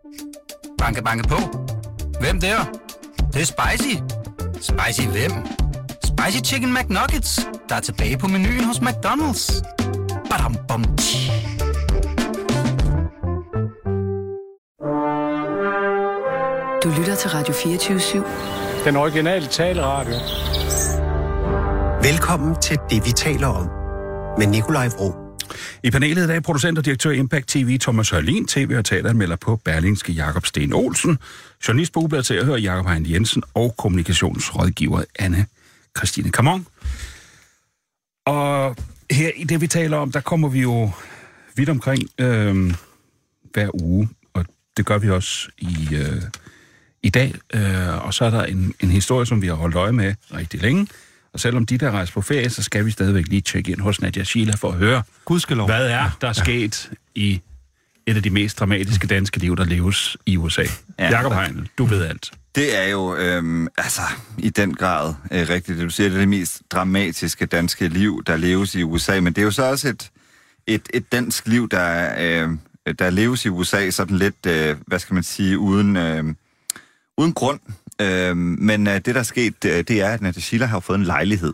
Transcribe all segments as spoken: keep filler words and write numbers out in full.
Banke, banke på. Hvem der? Det, det er spicy. Spicy hvem? Spicy Chicken McNuggets, der er tilbage på menuen hos McDonald's. Badum, bom, tji. Du lytter til Radio fireogtyve syv. Den originale taleradio. Velkommen til Det, vi taler om, med Nikolaj Vraa. I panelet i dag producent og direktør i Impact T V Thomas Hørlin, tv- og teateranmelder på Berlingske Jakob Sten Olsen, journalist på Ugebladet til at høre Jakob Hein Jensen og kommunikationsrådgiver Anne Christine Kamon. Og her i Det, vi taler om, der kommer vi jo vidt omkring øh, hver uge, og det gør vi også i, øh, i dag. Øh, og så er der en, en historie, som vi har holdt øje med rigtig længe. Og selvom de der rejser på ferie, så skal vi stadigvæk lige tjekke ind hos Nadia Sheila for at høre, Gudskelov. hvad er der er sket i et af de mest dramatiske danske liv, der leves i U S A. Ja, Jakob Hein, du ved alt. Det er jo øhm, altså i den grad øh, rigtigt, det du siger, det er det mest dramatiske danske liv, der leves i U S A, men det er jo så også et, et, et dansk liv, der, øh, der leves i U S A sådan lidt, øh, hvad skal man sige, uden, øh, uden grund. Øh, men øh, det, der er sket, øh, det er, at Nadia Sheila har fået en lejlighed.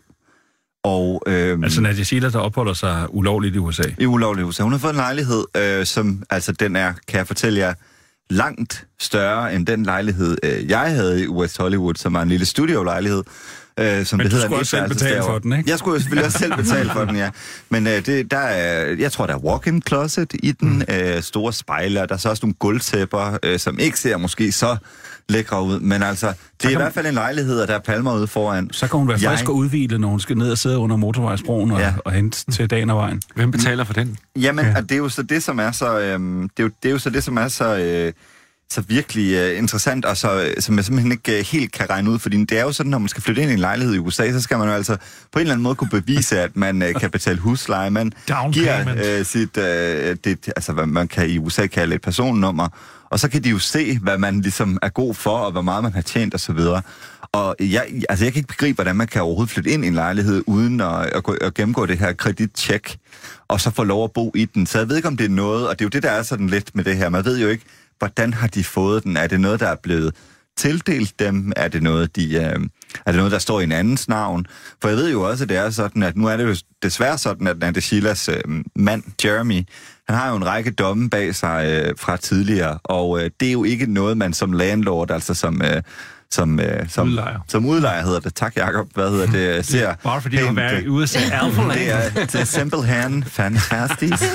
Og, øh, altså Nadia Sheila, der opholder sig ulovligt i U S A? I ulovligt i U S A. Hun har fået en lejlighed, øh, som, altså den er, kan jeg fortælle jer, langt større end den lejlighed, øh, jeg havde i West Hollywood, som var en lille studiolejlighed. Øh, som Men det du hedder, skulle også selv betale for den, ikke? Jeg skulle selvfølgelig også selv betale for den, ja. Men øh, det, der er, jeg tror, der er walk-in closet i den, mm. øh, store spejler, der er så også nogle gulvtæpper, øh, som ikke ser måske så lækre ud, men altså, det er i hvert fald en lejlighed, og der er palmer ude foran. Så kan hun være frisk jeg... og udhvilet, når hun skal ned og sidde under motorvejsbroen og, ja. og hente til dagen og vejen. Hvem betaler for den? Jamen, ja. det er jo så det, som er så, øhm, det, er jo, det er jo så det, som er så, øh, så virkelig øh, interessant, og så, som jeg simpelthen ikke øh, helt kan regne ud, fordi det er jo sådan, når man skal flytte ind i en lejlighed i U S A, så skal man jo altså på en eller anden måde kunne bevise, at man øh, kan betale husleje. Man giver øh, sit, øh, det, altså hvad man kan i U S A kalde et personnummer, og så kan de jo se, hvad man ligesom er god for, og hvor meget man har tjent, og så videre. Og jeg, altså jeg kan ikke begribe, hvordan man kan overhovedet flytte ind i en lejlighed, uden at, at, at gennemgå det her kredittjek, og så få lov at bo i den. Så jeg ved ikke, om det er noget, og det er jo det, der er sådan lidt med det her. Man ved jo ikke, hvordan har de fået den? Er det noget, der er blevet tildelt dem? Er det noget, de, øh, er det noget, der står i en andens navn? For jeg ved jo også, at det er sådan, at nu er det jo desværre sådan, at Nadia Sheilas øh, mand, Jeremy, han har jo en række domme bag sig øh, fra tidligere, og øh, det er jo ikke noget, man som landlord, altså som... Øh, Som, øh, som, udlejer. som udlejer hedder det. Tak, Jacob. Hvad hedder det? Ser bare fordi du har været i U S A. Det er, det er simpelthen fantastisk.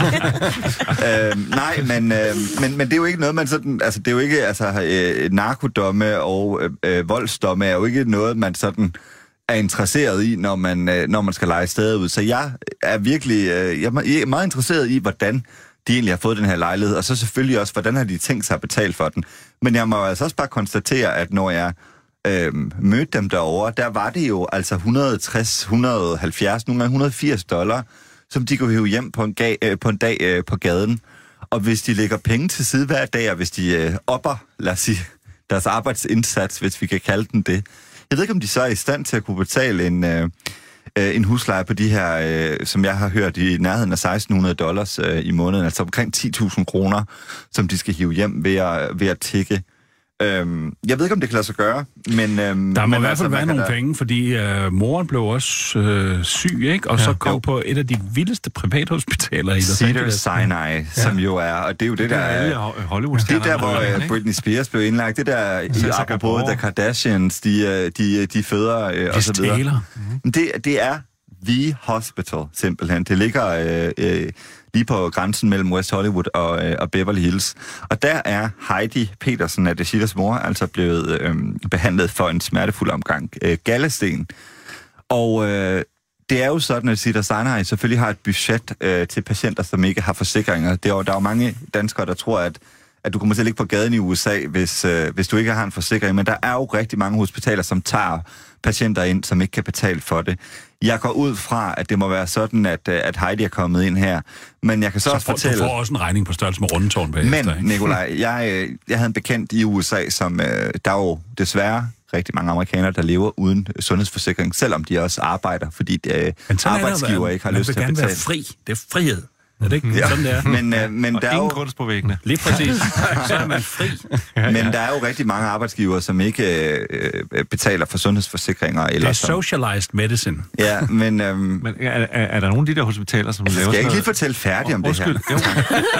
øh, nej, men, øh, men, men det er jo ikke noget, man sådan... Altså, det er jo ikke... Altså, øh, narkodomme og øh, voldsdomme er jo ikke noget, man sådan er interesseret i, når man, øh, når man skal lege stedet ud. Så jeg er virkelig... Øh, jeg er meget interesseret i, hvordan de egentlig har fået den her lejlighed, og så selvfølgelig også, hvordan har de tænkt sig at betale for den. Men jeg må altså også bare konstatere, at når jeg øh, mødte dem derovre, der var det jo altså et hundrede og tres, et hundrede og halvfjerds, nogle gange et hundrede og firs dollar, som de kunne hive hjem på en, ga- øh, på en dag øh, på gaden. Og hvis de lægger penge til side hver dag, og hvis de øh, opper, lad os sige, deres arbejdsindsats, hvis vi kan kalde den det, jeg ved ikke, om de så er i stand til at kunne betale en... Øh, en husleje på de her, øh, som jeg har hørt, i nærheden af seksten hundrede dollars øh, i måneden, altså omkring ti tusind kroner, som de skal hive hjem ved at, ved at tikke. Øhm, jeg ved ikke, om det kan lade sig gøre, men... Øhm, der må men i hvert altså, fald være nogle der... penge, fordi øh, moren blev også øh, syg, ikke? Og ja, så kom jo. på et af de vildeste privathospitaler i Los Angeles. Cedars-Sinai, ja. som jo er, og det er jo det, det der... Det er Hollywood. Det er der, hvor uh, Britney Spears blev indlagt. Det der, i, apropos The Kardashians, de, de, de føder øh, og så videre. Mm-hmm. Det, det er The Hospital, simpelthen. Det ligger øh, øh, lige på grænsen mellem West Hollywood og, øh, og Beverly Hills. Og der er Heidi Petersen, Nadia Sheilas mor, altså blevet øh, behandlet for en smertefuld omgang øh, galdesten. Og øh, det er jo sådan, at Cedars-Sinai selvfølgelig har et budget øh, til patienter, som ikke har forsikringer. Det er jo, der er jo mange danskere, der tror, at at du kommer til at ligge på gaden i U S A, hvis, øh, hvis du ikke har en forsikring. Men der er jo rigtig mange hospitaler, som tager patienter ind, som ikke kan betale for det. Jeg går ud fra, at det må være sådan, at, at Heidi er kommet ind her. Men jeg kan så, så også for, fortælle... Du får også en regning på størrelse med Rundetårn bagefter, Men, Nikolaj, jeg, jeg havde en bekendt i U S A, som øh, der er jo desværre rigtig mange amerikanere, der lever uden sundhedsforsikring, selvom de også arbejder, fordi øh, arbejdsgiver ikke har lyst til at betale. Man vil gerne være fri. Det er frihed. Er det ikke Ja. sådan, det er? Men, øh, men Og der er ingen jo... kunst på væggene. Lige præcis. Så er man fri. Men der er jo rigtig mange arbejdsgivere, som ikke øh, betaler for sundhedsforsikringer. Det Eller er som, socialized medicine. ja, men... Øhm, Men er, er, er der nogle af de der hospitaler, som laver skal jeg ikke lige noget- fortælle færdigt om det her? Undskyld, jo.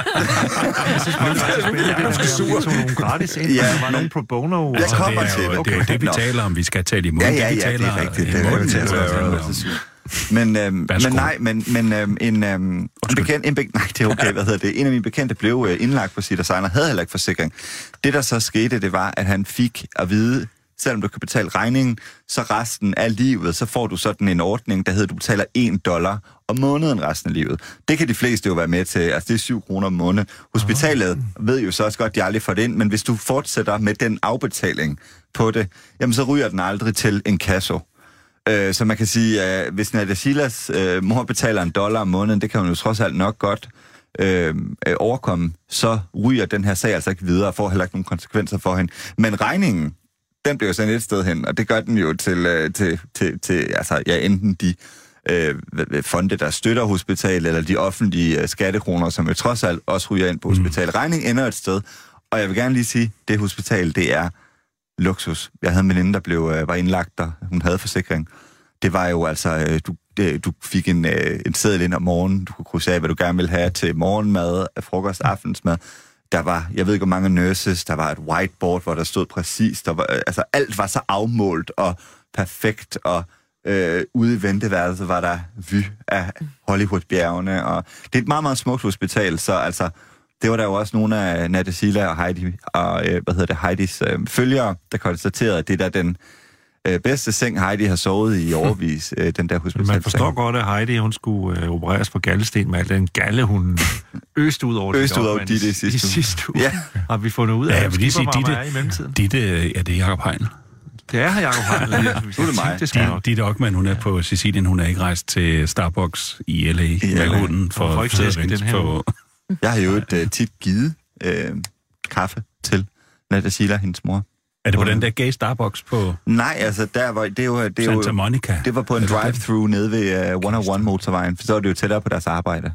Jeg synes bare, det er spændende, at du skal tog nogle gratis ind, Ja, ja, der var men- nogle pro bono. Jeg og- kommer det er til jo, det. det, er jo det, vi Nå. taler om. Vi skal tale i munden. Ja, ja, vi ja, taler det er rigtigt. i Det er munden, jo det til er jo- Men, øhm, men Værsgo. nej, men, men øhm, en, øhm, en bekendt, en be- nej, det er okay, hvad hedder det? En af mine bekendte blev øh, indlagt på sit designer, havde heller ikke forsikring. Det, der så skete, det var, at han fik at vide, selvom du kan betale regningen, så resten af livet, så får du sådan en ordning, der hedder, du betaler en dollar om måneden resten af livet. Det kan de fleste jo være med til, altså det er syv kroner om måneden. Hospitalet ved jo så også godt, at de aldrig får det ind, men hvis du fortsætter med den afbetaling på det, jamen så ryger den aldrig til en kasso. Øh, så man kan sige, at hvis Nadia Silas øh, mor betaler en dollar om måneden, det kan hun jo trods alt nok godt øh, overkomme, så ryger den her sag altså ikke videre og får heller ikke nogen konsekvenser for hende. Men regningen, den bliver jo sendt et sted hen, og det gør den jo til, øh, til, til, til altså, ja, enten de øh, fonde, der støtter hospitalet, eller de offentlige øh, skattekroner, som jo trods alt også ryger ind på hospitalet. Regningen ender et sted, og jeg vil gerne lige sige, det hospital, det er luksus. Jeg havde en veninde, der blev, øh, var indlagt der. Hun havde forsikring. Det var jo altså, øh, du, det, du fik en, øh, en seddel ind om morgenen. Du kunne krydse af, hvad du gerne ville have til morgenmad, frokost, aftensmad. Der var, jeg ved ikke, hvor mange nurses, der var et whiteboard, hvor der stod præcis, der var, øh, altså alt var så afmålt og perfekt, og øh, ude i venteværelset var der vy af Hollywood-bjergene, og det er et meget, meget smukt hospital, så altså, det var der jo også nogle af Nadia Sila og Heidi, og øh, hvad hedder det, Heidis øh, følgere, der konstaterede, at det er den øh, bedste seng, Heidi har sovet i overvis, øh, den der hospitalseng. Man forstår godt, at Heidi, hun skulle øh, opereres for galdesten med al den galle, hun øste ud over Øst ud over opvand Ditte i i sidste uge. sidste uge. Ja. Har vi fundet ud af, Ja, at jeg vil lige sige, Ditte, Ditte, er i mellemtiden? Ditte, ja, det er Jacob Heinl. Det er her, Jacob Heinl. Ja, Nu er det mig. Det skal nok. Ditte Ockmann, hun er på Sicilien, hun er ikke rejst til Starbucks i L A I med L A. hunden For for ikke flæsk i den her på... Jeg har jo et øh, tit givet øh, kaffe til Nadia Sila, hendes mor. Er det på den der gay Starbucks på Nej, altså, der var, det, var, det, Santa var, Monica? det var på en drive-thru nede ved uh, one oh one-motorvejen, for så var det jo tættere på deres arbejde.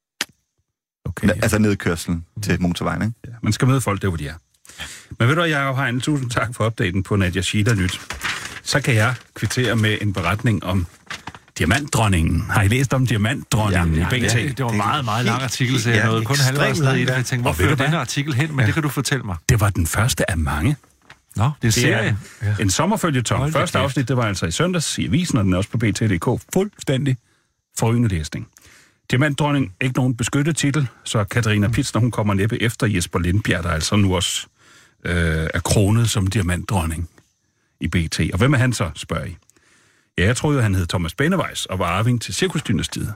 Okay, Ja. ja. Altså nedkørslen til motorvejen, ikke? Ja, man skal møde folk der, hvor de er. Men ved du, Jacob Heinl, tusind tak for opdateringen på Nadia Sila Nyt. Så kan jeg kvittere med en beretning om Diamantdronningen. Har I læst om Diamantdronningen Ja, i B T? det, det var en meget, meget lang artikel, så Ja, jeg nåede kun ekstremt halvvejs ned i lang, det. ja. Jeg tænkte, hvor Og ved du fører hvad? denne artikel hen? Men det kan du fortælle mig. Det var den første af mange. Nå, det er en Det er serie. en sommerfølgetong. Hold da Første kæft. afsnit, det var altså i søndags i avisen, og den er også på B T punktum d k. Fuldstændig forrygende læsning. Diamantdronning, ikke nogen beskyttet titel, så Katarina Pitzner, hun kommer næppe efter Jesper Lindbjerg, der altså nu også øh, er kronet som diamantdronning i B T. Og hvem er han så, spørger I? Ja, jeg troede, han hed Thomas Benevejs og var arving til Cirkusdynastiet.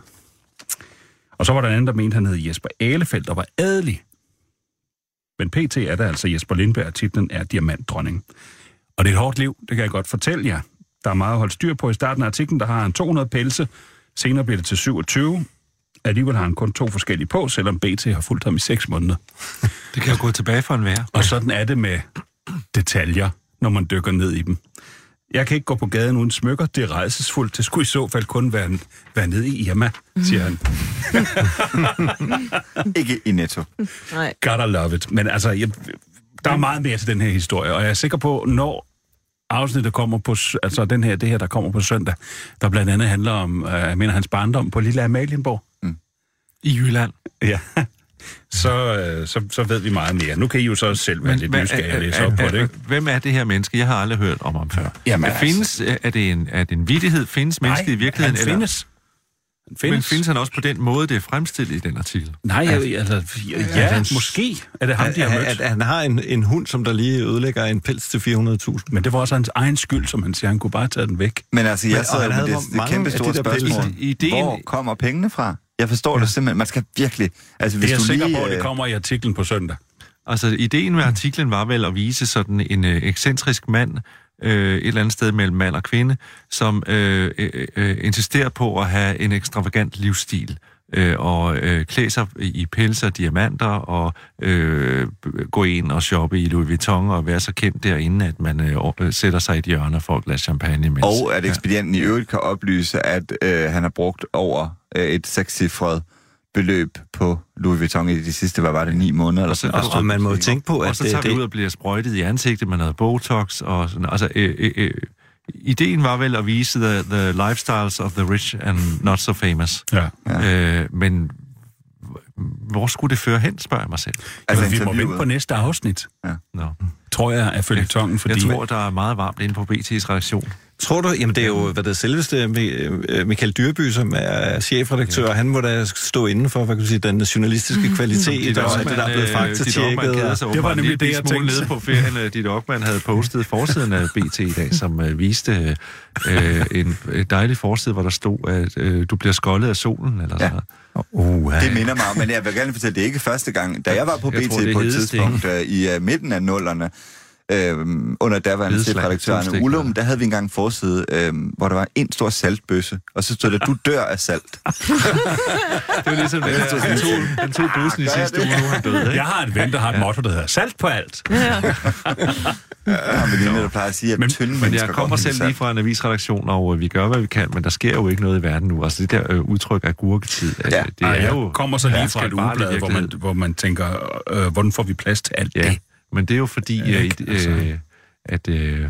Og så var der en anden, der mente, han hed Jesper Ahlefeldt og var adelig. Men P T er der altså Jesper Lindberg, og titlen er Diamantdronning. Og det er et hårdt liv, det kan jeg godt fortælle jer. Der er meget at holde styr på. I starten af artiklen, der har han to hundrede pelse. Senere bliver det til syvogtyve. Alligevel har han kun to forskellige på, selvom B T har fulgt ham i seks måneder. Det kan jo gå tilbage for en vær. Og sådan er det med detaljer, når man dykker ned i dem. Jeg kan ikke gå på gaden uden smykker. Det er rejsesfuldt. Det skulle i så fald kun være, være nede i Irma, siger han. Ikke i Netto. Nej. Gotta love it. Men altså, jeg, der er meget mere til den her historie, og jeg er sikker på, når afsnittet kommer på, altså den her, det her, der kommer på søndag, der blandt andet handler om, øh, jeg mener, hans barndom på Lille Amalienborg. Mm. I Jylland. Ja. Så, øh, så, så ved vi meget mere. Nu kan I jo så selv være lidt nysgerrige og læse op på det, ikke? Hvem er det her menneske? Jeg har aldrig hørt om ham før. Jamen, altså. findes, er, det en, er det en vittighed? Findes mennesket i virkeligheden? han findes. Han Eller? Men findes han også på den måde, det er fremstillet i den artikel? Nej, jeg, altså, ja, ja måske er det ham, de har mødt. At, at han har en, en hund, som der lige ødelægger en pels til fire hundrede tusind. Men det var også hans egen skyld, som han siger. Han kunne bare tage den væk. Men altså, jeg Men- og sidder han med havde det, hvor det mange kæmpe af store de der spørgsmål. pelse- Ideen- Hvor kommer pengene fra? Jeg forstår det simpelthen. Man skal virkelig... Altså, hvis Det er jeg du sikker lige, på, at det øh, kommer i artiklen på søndag. Altså, ideen med artiklen var vel at vise sådan en øh, ekscentrisk mand, øh, et eller andet sted mellem mand og kvinde, som øh, øh, øh, insisterer på at have en ekstravagant livsstil. Øh, og øh, klæde sig i pelse og diamanter, og øh, gå ind og shoppe i Louis Vuitton, og være så kendt derinde, at man øh, sætter sig i et hjørne for et glas champagne. Mens, Og at ekspedienten i øvrigt kan oplyse, at øh, han har brugt over øh, et sekscifret beløb på Louis Vuitton i de sidste, hvad var det, ni måneder? Eller sådan. Og, og man må jo tænke på, at og så tager det, vi ud og bliver sprøjtet i ansigtet med noget Botox og sådan. Altså, øh, øh, øh, ideen var vel at vise the, the lifestyles of the rich and not so famous. Ja. Ja. Øh, men hvor skulle det føre hen, spørger jeg mig selv. Altså, vi må vente på næste afsnit. Ja. No. Tror jeg, er føljetongen, fordi... Jeg tror, der er meget varmt inde på B T's redaktion. Tror du? Jamen, det er jo, hvad det er, selveste Michael Dyrby, som er chefredaktør, ja. Han må da stå inden for, hvad kan du sige, den journalistiske kvalitet, og det, der er blevet faktatjekket. Det var nemlig det, jeg tænkte. Nede på ferien, Ditte Okman havde postet forsiden af B T i dag, som uh, viste uh, en et dejlig forside, hvor der stod, at uh, du bliver skoldet af solen, eller sådan noget. Uh, det minder mig om, men jeg vil gerne fortælle, det er ikke første gang. Da jeg var på B T tror, på et tidspunkt uh, i uh, midten af nullerne, Øhm, under derværende chefredaktøren Ullum, der havde vi engang en forside, øhm, hvor der var en stor saltbøsse, og så stod der, du dør af salt. Det var ligesom, det, han, han, tog, han tog bøssen i sidste uge, nu er han død, ikke? Jeg har et ven, der har et motto, der hedder salt på alt. Ja, ja men det er der plejer at sige, at men, tynde men jeg kommer selv lige fra en avisredaktion, og vi gør, hvad vi kan, men der sker jo ikke noget i verden nu. Altså det der øh, udtryk af gurketid, ja. altså, det Ej, er jo... Jeg kommer så lige fra et ugeblad, hvor man, hvor man tænker, øh, hvordan får vi plads til alt ja. det? Men det er jo fordi, ja, ikke, øh, altså. at... Øh,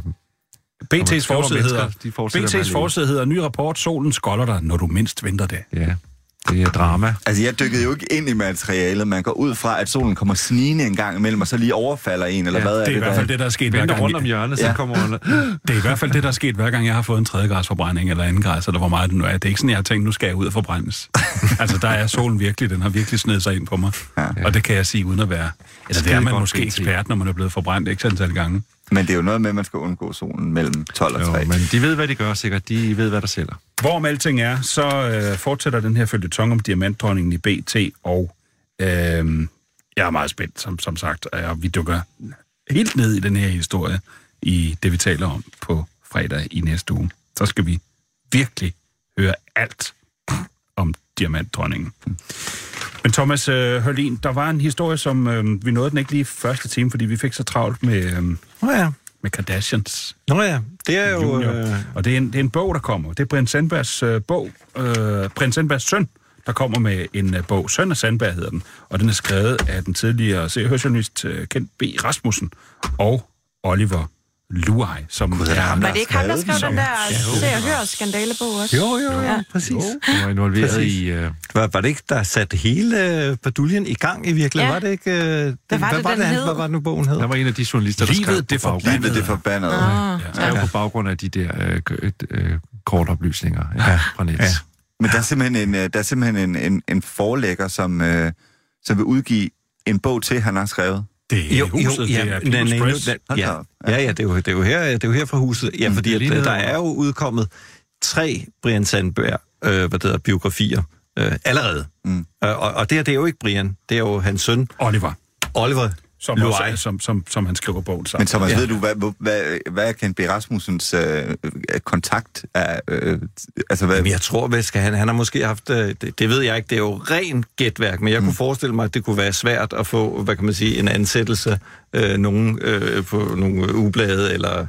B T's forside hedder, B T's forside hedder, ny rapport, solen skolder dig, når du mindst venter det. Ja, det er drama. Altså, jeg dykkede jo ikke ind i materialet. Man går ud fra, at solen kommer snigende en gang imellem, og så lige overfalder en, eller ja, hvad er det? Det er i hvert fald det, der er sket hver gang. rundt om hjørnet, ja. så kommer under. Det er i hvert fald det, der er sket hver gang, jeg har fået en tredje grads forbrænding, eller anden grads, eller hvor meget det nu er. Det er ikke sådan, jeg har tænkt, nu skal jeg ud og forbrændes. Altså, der er solen virkelig, den har virkelig snedet sig ind på mig. Ja. Og det kan jeg sige, uden at være... Altså, det er man måske ekspert, når man er blevet forbrændt, ikke sådan tal gange. Men det er jo noget med, at man skal undgå solen mellem tolv og tre. Jo, men de ved, hvad de gør sikkert. De ved, hvad der sælger. Hvorom alting er, så øh, fortsætter den her føljeton om diamantdronningen i B T, og øh, jeg er meget spændt, som, som sagt, og vi dykker helt ned i den her historie, i det, vi taler om på fredag i næste uge. Så skal vi virkelig høre alt om diamantdronningen. Men Thomas øh, Hørlin, der var en historie, som øh, vi nåede den ikke lige første time, fordi vi fik så travlt med, øh, oh ja. med Kardashians. Nå ja, det er jo... Øh... Og det er, en, det er en bog, der kommer. Det er Brian Sandbergs øh, bog, øh, Brian Sandbergs søn, der kommer med en øh, bog. Søn af Sandberg hedder den, og den er skrevet af den tidligere Se og Hør-journalist øh, Kent B. Rasmussen og Oliver Luai, som God, er ham, var det ikke ham, der skrev som, den der ja, Se og Hør-skandalebog også? Jo, jo, jo, ja. præcis. Han var involveret præcis. i... Uh... Var, var det ikke, der satte hele uh, baduljen i gang i virkeligheden? Ja. Var det ikke... Uh, den, hvad var hvad det, var den det, hed? Hvad var det nu, bogen hed? Der var en af de journalister, der skrev det på forbandede. Livet det forbandede. Ah, ja. Ja. Ja. På baggrund af de der øh, øh, kortoplysninger ja, ja. fra net. Ja. Men der er simpelthen en, der er simpelthen en, en, en forlægger, som, øh, som vil udgive en bog til, han har skrevet. Det er jo, huset, jo, ja, det er People's Press. Ja, ja, ja, det er jo, det er jo her, det er jo her fra huset. Ja, mm, fordi at, der er jo udkommet tre Brian Sandberg, øh, hvad det hedder, biografier øh, allerede. Mm. Og, og det her, det er jo ikke Brian, det er jo hans søn. Oliver. Oliver som, også, som, som, som han skriver bogen sammen. Men Thomas, ja. ved du, hvad, hvad, hvad er Kent B. Rasmussens øh, kontakt af... Øh, altså, hvad... Jamen, jeg tror, hvad skal han... Han har måske haft... Øh, det, det ved jeg ikke, det er jo ren gætværk, men jeg mm. kunne forestille mig, at det kunne være svært at få, hvad kan man sige, en ansættelse øh, nogen, øh, på nogle ugeblade, eller...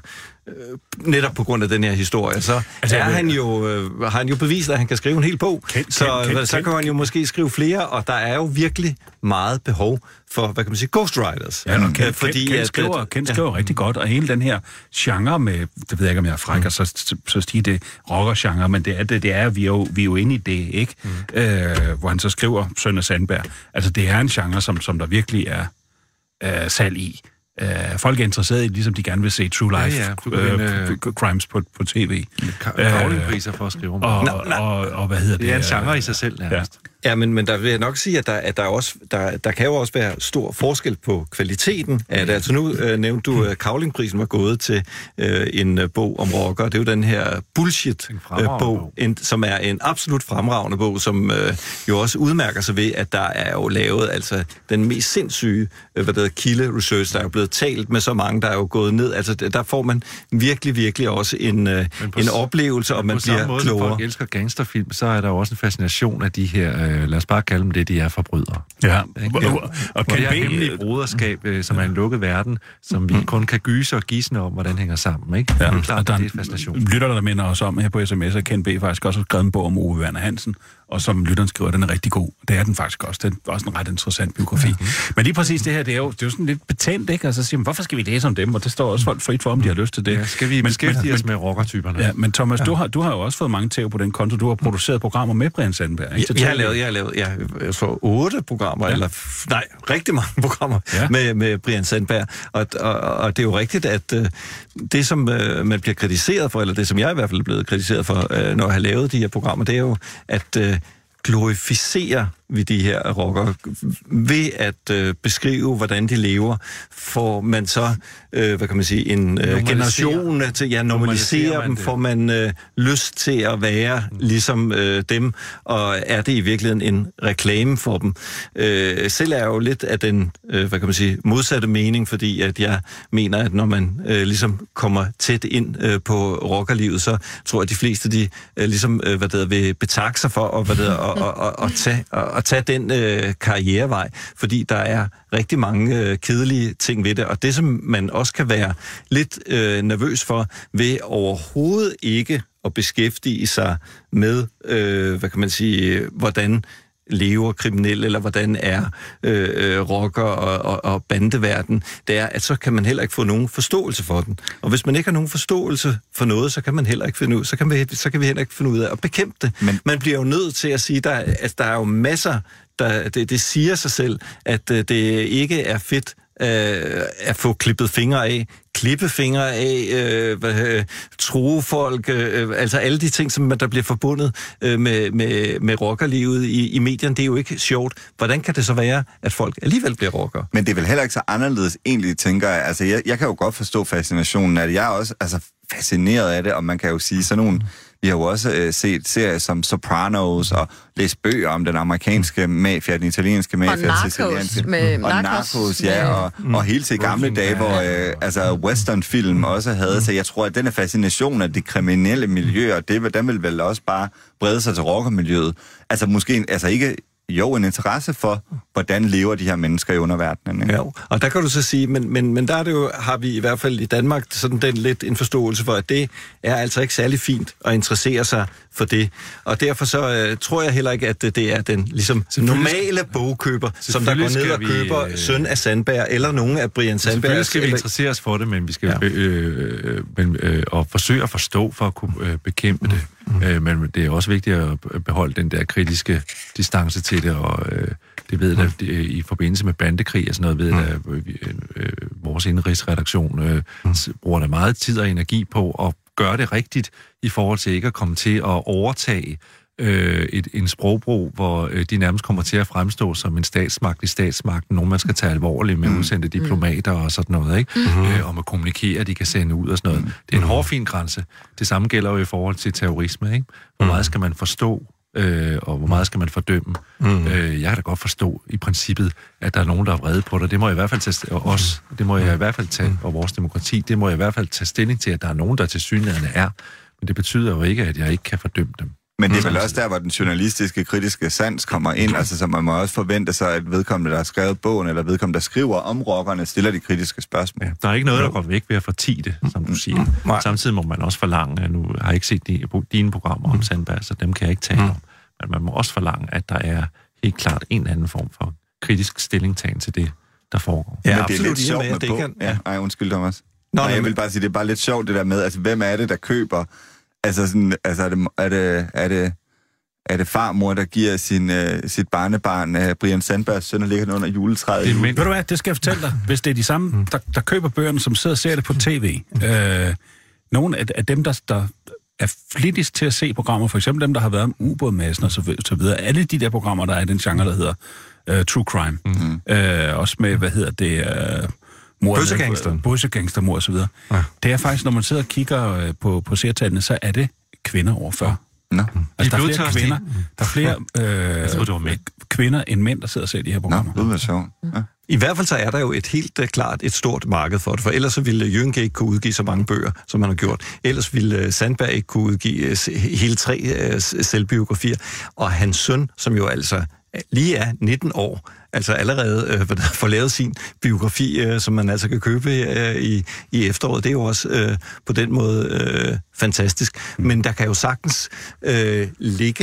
netop på grund af den her historie, så altså, er han jo, øh, har han jo bevist, at han kan skrive en hel bog. Ken, så Ken, Ken, så kan han jo måske skrive flere, og der er jo virkelig meget behov for, hvad kan man sige, ghostwriters. Ja, og Ken, fordi Ken, Ken skriver, at, Ken skriver ja. rigtig godt, og hele den her genre med, det ved jeg ikke, om jeg er fræk, mm. så, så, så stiger det rocker-genre, men det er, det, det er vi, er jo, vi er jo inde i det, ikke? Mm. Øh, hvor han så skriver Søn af Sandberg. Altså, det er en genre, som, som der virkelig er øh, salg i. Uh, folk er interesserede i, ligesom de gerne vil se True Life ja, ja. Uh, uh, crimes på, på tv. Kavlingpriser for at skrive om og, og, og, og hvad hedder det? Det er en genre i sig selv, nærmest. Ja, ja men, men der vil jeg nok sige, at der, at der, også, der, der kan jo også være stor forskel på kvaliteten af det. Altså nu uh, nævnte du, at Kavlingprisen var gået til uh, en uh, bog om rocker. Det er jo den her bullshit-bog, uh, som er en absolut fremragende bog, som uh, jo også udmærker sig ved, at der er jo lavet altså den mest sindssyge uh, hvad der hedder, kilde-research, der er jo blevet talt med så mange, der er jo gået ned. Altså, der får man virkelig, virkelig også en, øh, en oplevelse, og man bliver klogere. På samme måde, når folk elsker gangsterfilm, så er der jo også en fascination af de her, øh, lad os bare kalde dem det, de er forbrydere. Ja. Og, og, og det her hemmelige broderskab, øh, som er en lukket verden, som vi kun kan gyse og gisne om, hvordan hænger sammen, ikke? Ja, klart, og der det er fascination. Lytter der minder os om her på sms, at Ken B. faktisk også har skrevet en bog om Ove Werner Hansen, og som lytteren skriver, den er rigtig god. Det er den faktisk også. Det er også en ret interessant biografi. Mm-hmm. Men lige præcis det her, det er jo, det er jo sådan lidt betændt, ikke? Altså, så siger man, hvorfor skal vi læse om dem? Og det står også folk frit for, om de har lyst til det. Ja, skal vi beskæftige os med rockertyperne? Ja, men Thomas, ja. du, har, du har jo også fået mange tæv på den konto. Du har produceret programmer med Brian Sandberg, ikke? Jeg, jeg har lavet, jeg har lavet, jeg, jeg så otte programmer, ja. eller nej, rigtig mange programmer ja. med, med Brian Sandberg. Og, og, og det er jo rigtigt, at uh, det, som uh, man bliver kritiseret for, eller det, som jeg i hvert fald er blevet kritiseret for, uh, når jeg har lavet de her programmer, det er jo, at uh, glorificere vi de her rockere. Ved at øh, beskrive, hvordan de lever, får man så, øh, hvad kan man sige, en øh, generation til, ja, normalisere dem, får man øh, lyst til at være ligesom øh, dem, og er det i virkeligheden en reklame for dem. Øh, selv er jeg jo lidt af den, øh, hvad kan man sige, modsatte mening, fordi at jeg mener, at når man øh, ligesom kommer tæt ind øh, på rockerlivet, så tror jeg, at de fleste, de øh, ligesom, øh, hvad det hedder, vil betakke sig for, og hvad det hedder, og, og, og, og tage, og, og tage den øh, karrierevej, fordi der er rigtig mange øh, kedelige ting ved det, og det, som man også kan være lidt øh, nervøs for, ved overhovedet ikke at beskæftige sig med, øh, hvad kan man sige, hvordan lever kriminelle, eller hvordan er øh, rocker og, og, og bandeverden, det er, at så kan man heller ikke få nogen forståelse for den. Og hvis man ikke har nogen forståelse for noget, så kan man heller ikke finde ud, så kan vi, så kan vi heller ikke finde ud af at bekæmpe det. Men man bliver jo nødt til at sige, der, at der er jo masser, der, det, det siger sig selv, at øh, det ikke er fedt øh, at få klippet fingre af, klippe fingre af, øh, øh, true folk, øh, altså alle de ting, som der bliver forbundet øh, med, med, med rockerlivet i, i medierne, det er jo ikke sjovt. Hvordan kan det så være, at folk alligevel bliver rockere? Men det er vel heller ikke så anderledes egentlig, tænker jeg. Altså, jeg, jeg kan jo godt forstå fascinationen af det. Jeg er også altså, fascineret af det, og man kan jo sige sådan nogle... Vi har jo også øh, set serier som Sopranos og læst bøger om den amerikanske mafia, den italienske mafia, og Narcos, med, og Narcos, Narcos, ja, og, mm. og hele til gamle dage, hvor øh, altså westernfilm også havde. Så jeg tror, at den fascination af det kriminelle miljø, og det, den vil vel også bare brede sig til rockermiljøet. Altså måske, altså ikke... Jo, en interesse for, hvordan lever de her mennesker i underverdenen. Ikke? Ja, og der kan du så sige, men, men, men der er det jo, har vi i hvert fald i Danmark sådan den lidt en forståelse for, at det er altså ikke særlig fint at interessere sig for det. Og derfor så uh, tror jeg heller ikke, at det er den ligesom normale bogkøber, som der går ned og vi, køber øh, Søn af Sandberg, eller nogen af Brian Sandberg. Selvfølgelig skal vi interessere os for det, men vi skal ja. øh, øh, øh, og forsøge at forstå for at kunne øh, bekæmpe det. Mm. Øh, men det er også vigtigt at beholde den der kritiske distance til det, og øh, det ved jeg, mm. i forbindelse med bandekrig og sådan noget, ved jeg, mm. at øh, øh, vores indrigsredaktion øh, mm. bruger der meget tid og energi på at gøre det rigtigt i forhold til ikke at komme til at overtage øh, et, en sprogbrug, hvor øh, de nærmest kommer til at fremstå som en statsmagt i statsmagten, nogen man skal tage alvorligt med mm. udsendte diplomater og sådan noget, ikke? Mm. Øh, og med kommunikere, de kan sende ud og sådan noget. Mm. Det er en hårfin grænse. Det samme gælder jo i forhold til terrorisme, ikke? Hvor meget skal man forstå, øh, og hvor meget skal man fordømme? Mm. Øh, jeg kan da godt forstå i princippet, at der er nogen, der er vrede på det. Det må jeg i hvert fald tage, og os, det må jeg i hvert fald tage, og vores demokrati, det må jeg i hvert fald tage stilling til, at der er nogen, der tilsyneladende er. Men det betyder jo ikke, at jeg ikke kan fordømme dem. Men det er vel også der, hvor den journalistiske, kritiske sans kommer ind, altså så man må også forvente sig, at vedkommende, der har skrevet bogen, eller vedkommende, der skriver om rockerne, stiller de kritiske spørgsmål. Ja, der er ikke noget, der går væk ved at fortige det, som du siger. Mm. Samtidig må man også forlange, at nu har jeg ikke set dine programmer om Sandberg, så dem kan jeg ikke tale mm. om. Men man må også forlange, at der er helt klart en anden form for kritisk stillingtagen til det, der foregår. Ja, men det er lidt sjovt med på. Kan... Ja, ej, undskyld, Thomas. Nå, Nej, jeg vil bare sige, det er bare lidt sjovt det der med, altså hvem er det, der køber. Altså, sådan, altså er, det, er, det, er, det, er det farmor, der giver sin, uh, sit barnebarn, uh, Brian Sandbergs søn, og ligger under juletræet? Det, ved du hvad, det skal jeg fortælle dig. Hvis det er de samme, der, der køber bøgerne, som sidder og ser det på tv. Øh, nogle af, af dem, der, der er flittigst til at se programmer, for eksempel dem, der har været om ubådmassen og så, så videre. Alle de der programmer, der er i den genre, der hedder uh, True Crime. Mm-hmm. Øh, også med, hvad hedder det... Uh, Bøssegangster. Bøssegangstermord og så videre. Ja. Det er faktisk, når man sidder og kigger på, på seertallene, så er det kvinder over fyrre. Nå. Altså, der er flere kvinder, der er flere øh, tror, kvinder end mænd, der sidder og ser de her programmer. Nå, det er sjovt. Ja. I hvert fald så er der jo et helt uh, klart et stort marked for det, for ellers så ville Jørgen ikke kunne udgive så mange bøger, som han har gjort. Ellers ville uh, Sandberg ikke kunne udgive uh, hele tre uh, selvbiografier. Og hans søn, som jo altså lige er nitten år, altså allerede øh, får lavet sin biografi, øh, som man altså kan købe øh, i, i efteråret. Det er jo også øh, på den måde øh, fantastisk. Men der kan jo sagtens øh, ligge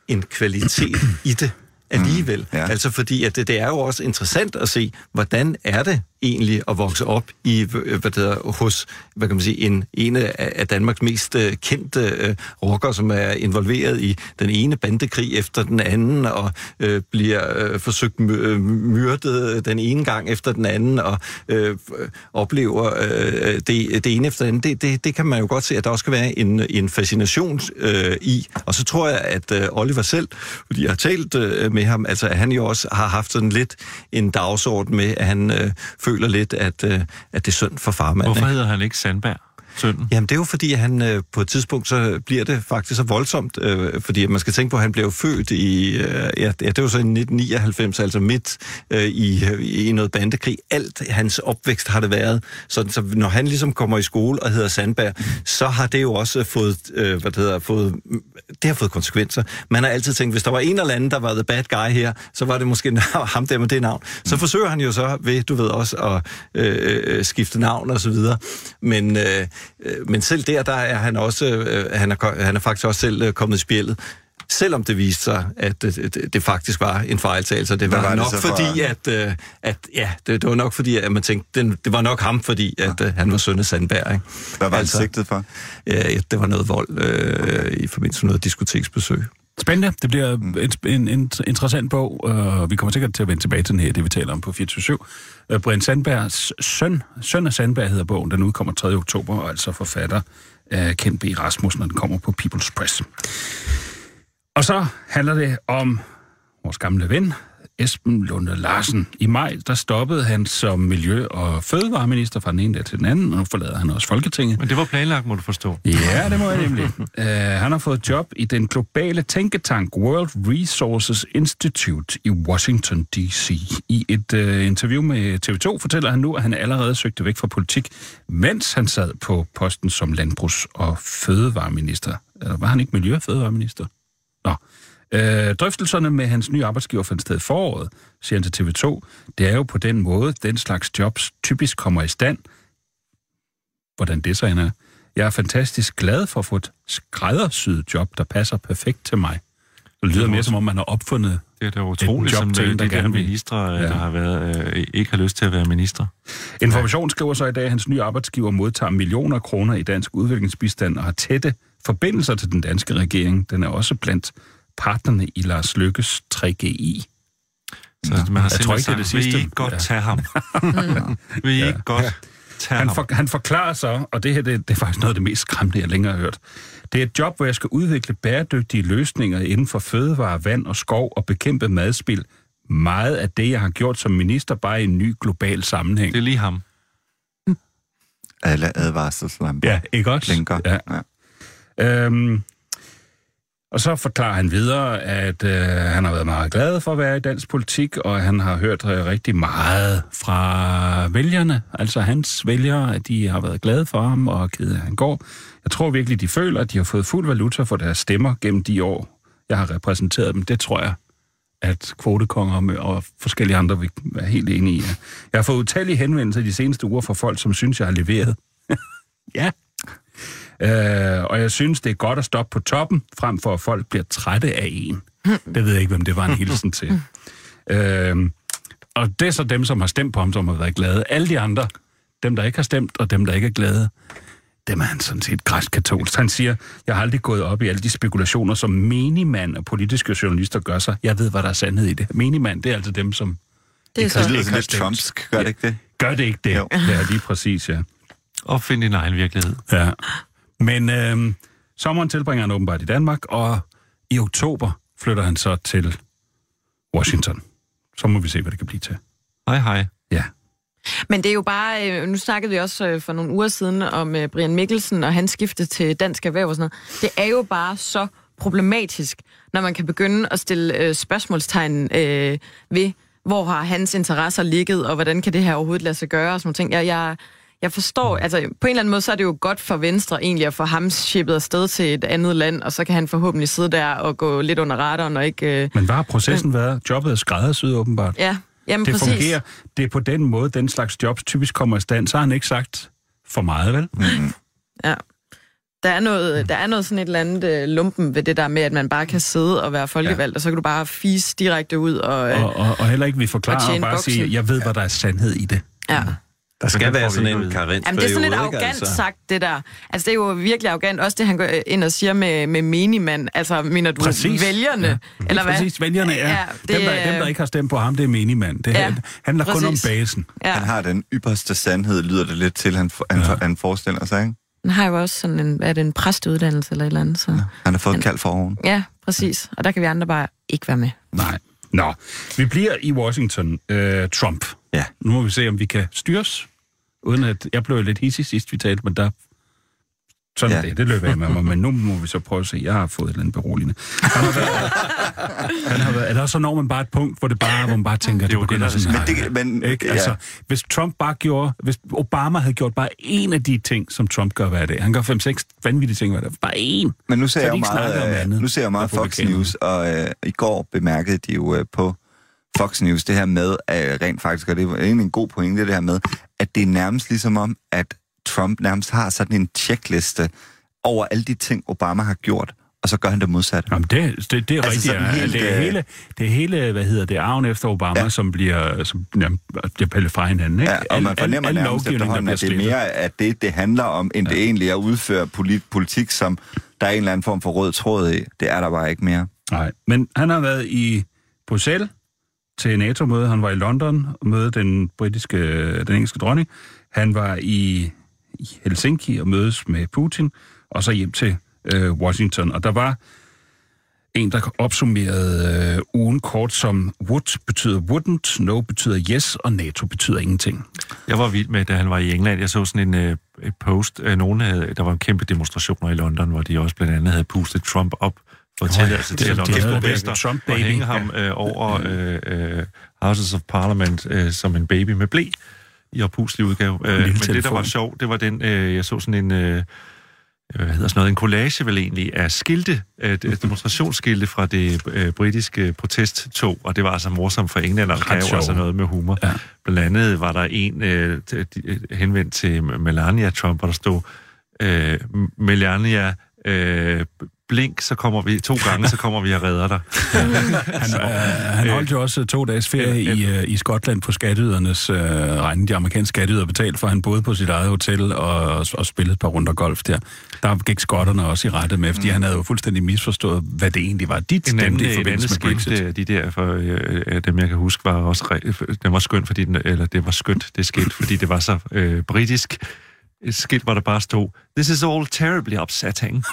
en kvalitet i det alligevel. Mm, ja. Altså fordi, at det, det er jo også interessant at se, hvordan er det egentlig at vokse op i, hvad det hedder, hos, hvad kan man sige, en, en af Danmarks mest uh, kendte uh, rockere, som er involveret i den ene bandekrig efter den anden, og uh, bliver uh, forsøgt my- myrdet den ene gang efter den anden, og uh, oplever uh, det, det ene efter den anden. Det, det, det kan man jo godt se, at der også skal være en, en fascination uh, i. Og så tror jeg, at uh, Oliver selv, fordi jeg har talt uh, med ham, altså at han jo også har haft sådan lidt en dagsorden med, at han uh, føler lidt, at, øh, at det er synd for farmanden. Hvorfor hedder han ikke Sandberg? Sønnen? Jamen, det er jo fordi, at han øh, på et tidspunkt, så bliver det faktisk så voldsomt, øh, fordi man skal tænke på, at han blev født i, øh, ja, det var så i nitten nioghalvfems, altså midt øh, i, i noget bandekrig. Alt hans opvækst har det været, sådan, så når han ligesom kommer i skole og hedder Sandberg, så har det jo også fået, øh, hvad det hedder, fået, det har fået konsekvenser. Man har altid tænkt, hvis der var en eller anden, der var the bad guy her, så var det måske ham der med det navn. Så forsøger han jo så ved, du ved også, at øh, skifte navn og så videre. Men øh, Men selv der, der er han også, øh, han, er, han er faktisk også selv øh, kommet i spjældet. Selvom det viste sig, at det, det, det faktisk var en fejltagelse. Det var, var nok det fordi, at, øh, at ja, det, det var nok fordi, at man tænkte, det, det var nok ham, fordi at øh, han var søn af Sandberg. Ikke? Hvad var altså, han sigtet for? Ja, det var noget vold øh, i forbindelse med noget diskoteksbesøg. Spændende. Det bliver en, en, en interessant bog, og vi kommer sikkert til at vende tilbage til den her, det vi taler om på fireogtyve syv. Uh, Brian Sandbergs søn, søn af Sandberg hedder bogen, den udkommer tredje oktober, og altså forfatter uh, Kent B. Rasmussen, når den kommer på People's Press. Og så handler det om vores gamle ven, Esben Lunde Larsen. I maj, der stoppede han som miljø- og fødevareminister fra den ene dag til den anden, og nu forlader han også Folketinget. Men det var planlagt, må du forstå. Ja, det må jeg nemlig. uh, han har fået job i den globale tænketank World Resources Institute i Washington, D C. I et uh, interview med T V to fortæller han nu, at han allerede søgte væk fra politik, mens han sad på posten som landbrugs- og fødevareminister. Eller var han ikke miljø- og fødevareminister? Nå. Øh, drøftelserne med hans nye arbejdsgiver fandt sted foråret, siger han til T V to. Det er jo på den måde, den slags jobs typisk kommer i stand. Hvordan det så er. Jeg er fantastisk glad for at få et skræddersyet job, der passer perfekt til mig. Det lyder det mere, som om man har opfundet det er da utroligt, som til, de der, der ministre, ja. der har været, øh, ikke har lyst til at være minister. Information skriver så i dag, at hans nye arbejdsgiver modtager millioner kroner i dansk udviklingsbistand og har tætte forbindelser til den danske regering. Den er også blandt partnerne i Lars Løkkes tre G I. Så man har jeg tror ikke, sagt, det er det sidste. Vil I ikke godt tage ham? Vil I ikke godt tage han ham? For, han forklarer så, og det her det, det er faktisk noget af det mest skræmmende, jeg længere har hørt. Det er et job, hvor jeg skal udvikle bæredygtige løsninger inden for fødevare, vand og skov og bekæmpe madspild. Meget af det, jeg har gjort som minister, bare i en ny global sammenhæng. Det er lige ham. Alle advarselslamper. Ja, ikke også? Blinker. Ja. Ja. Øhm, Og så forklarer han videre, at øh, han har været meget glad for at være i dansk politik, og han har hørt øh, rigtig meget fra vælgerne. Altså hans vælgere, at de har været glade for ham og kede, at han går. Jeg tror virkelig, de føler, at de har fået fuld valuta for deres stemmer gennem de år, jeg har repræsenteret dem. Det tror jeg, at kvotekonger og forskellige andre vil være helt enige i. Jeg har fået utallige henvendelser de seneste uger fra folk, som synes, jeg har leveret. Ja. Uh, og jeg synes, det er godt at stoppe på toppen, frem for at folk bliver trætte af en. Det ved jeg ikke, hvem det var en hilsen til. Uh, og det er så dem, som har stemt på ham, som har været glade. Alle de andre, dem der ikke har stemt, og dem der ikke er glade, dem er han sådan set græskatolsk. Han siger, jeg har aldrig gået op i alle de spekulationer, som menigmand og politiske journalister gør sig. Jeg ved, hvad der er sandhed i det. Menigmand, det er altså dem, som det er ikke, så har, ikke har lidt trumpsk, gør det ikke det? Gør det ikke det? Jo. Det er lige præcis, ja. Opfind din egen virkelighed. Ja. Men øh, sommeren tilbringer han åbenbart i Danmark, og i oktober flytter han så til Washington. Så må vi se, hvad det kan blive til. Hej, hej. Ja. Men det er jo bare, nu snakkede vi også for nogle uger siden om Brian Mikkelsen og hans skifte til Dansk Erhverv og sådan noget. Det er jo bare så problematisk, når man kan begynde at stille øh, spørgsmålstegn øh, ved, hvor har hans interesser ligget, og hvordan kan det her overhovedet lade sig gøre, og sådan nogle ting. Jeg, jeg, jeg forstår, altså på en eller anden måde, så er det jo godt for Venstre egentlig at få ham shippet afsted til et andet land, og så kan han forhåbentlig sidde der og gå lidt under radaren og ikke... Øh, Men hvad har processen øh, været? Jobbet er skræddersyet åbenbart. Ja, jamen det præcis. fungerer. Det er på den måde, den slags jobs typisk kommer i stand. Så har han ikke sagt for meget, vel? Mm-hmm. Ja. Der er noget, der er noget sådan et eller andet øh, lumpen ved det der med, at man bare kan sidde og være folkevalgt, ja. Og så kan du bare fise direkte ud og... Øh, og, og, og heller ikke vi forklarer, og bare boksen. Sige, jeg ved, hvad der er sandhed i det. Ja. Der skal være sådan en karensperiode. Jamen, det er sådan lidt arrogant altså. Sagt, det der. Altså, det er jo virkelig arrogant. Også det, han går ind og siger med, med menigmand. Altså, mener du præcis. Vælgerne? Ja. Eller hvad? Præcis, vælgerne er. Ja, det, dem, der, dem, der ikke har stemt på ham, det er menigmand. Det ja, handler præcis. Kun om basen. Ja. Han har den ypperste sandhed, lyder det lidt til, han, han, ja. han forestiller sig, ikke? Han har jo også sådan en, er det en præsteuddannelse eller et eller andet. Så. Ja. Han har fået kald for oven. Ja, præcis. Og der kan vi andre bare ikke være med. Nej. Nå, vi bliver i Washington. Uh, Trump. Ja. Nu må vi se, om vi kan styres. Uden at, jeg blev lidt hissig sidst, vi talte, men der... Sådan ja. det, det løber jeg med mig, men nu må vi så prøve at se. Jeg har fået et eller andet beroligende. Han har været, han har været, eller så når man bare et punkt, hvor det bare, hvor man bare tænker, det, det begynder sådan her. Men, men, ikke? Altså, ja. Hvis Trump bare gjorde, hvis Obama havde gjort bare en af de ting, som Trump gør hver dag, han gør fem seks vanvittige ting hver dag, bare en. Men nu ser jeg jo meget, nu ser jeg meget Fox News, og øh, i går bemærkede de jo øh, på Fox News det her med, at rent faktisk, og det er egentlig en god pointe, det her med, at det er nærmest ligesom om, at Trump nærmest har sådan en checkliste over alle de ting, Obama har gjort, og så gør han det modsatte. Jamen det, det, det er altså rigtigt. Helt, det, er hele, det er hele, hvad hedder det, arven efter Obama, ja. som bliver, som jamen, bliver pillet fra hinanden. Ikke? Ja, og man fornemmer al, nærmest efterhånden, at det er mere af det, det handler om, end ja. det egentlig er at udføre polit, politik, som der er en eller anden form for rød tråd i. Det er der bare ikke mere. Nej, men han har været i Bruxelles til NATO-møde. Han var i London og mødte den britiske, den engelske dronning. Han var i i Helsinki og mødes med Putin, og så hjem til øh, Washington. Og der var en, der opsummerede øh, ugen kort som would betyder wouldn't, no betyder yes, og NATO betyder ingenting. Jeg var vild med, da han var i England. Jeg så sådan en øh, post. Øh, nogen havde, der var en kæmpe demonstrationer i London, hvor de også blandt andet havde pustet Trump op for tilladelse til Londons borgmester og hænge ham øh, over øh, øh, Houses of Parliament øh, som en baby med ble i oppuslig udgave. Øh, men telefon. Det, der var sjovt, det var den, øh, jeg så sådan en, øh, hvad hedder sådan noget, en collage vel egentlig af skilte, øh, demonstrationsskilte fra det øh, britiske protesttog, og det var altså morsomt for englænder, og kan jo altså noget med humor. Ja. Blandt andet var der en øh, henvendt til Melania Trump, hvor der stod, øh, Melania, øh, blink, så kommer vi to gange, så kommer vi og redder dig. han, øh, han holdt jo også to dages ferie i, øh, i Skotland på skatteydernes øh, regning. De amerikanske skatteyder betalt for, han boede på sit eget hotel og, og spillede et par runder golf der. Der gik skotterne også i rette med, fordi mm. han havde jo fuldstændig misforstået, hvad det egentlig var. Dit stemte i forbindelse med Brexit. De der, for øh, dem jeg kan huske, var også den var skønt, fordi den, eller det var skønt, det skilt, fordi det var så øh, britisk. Et skilt, hvor der bare stod, this is all terribly upsetting.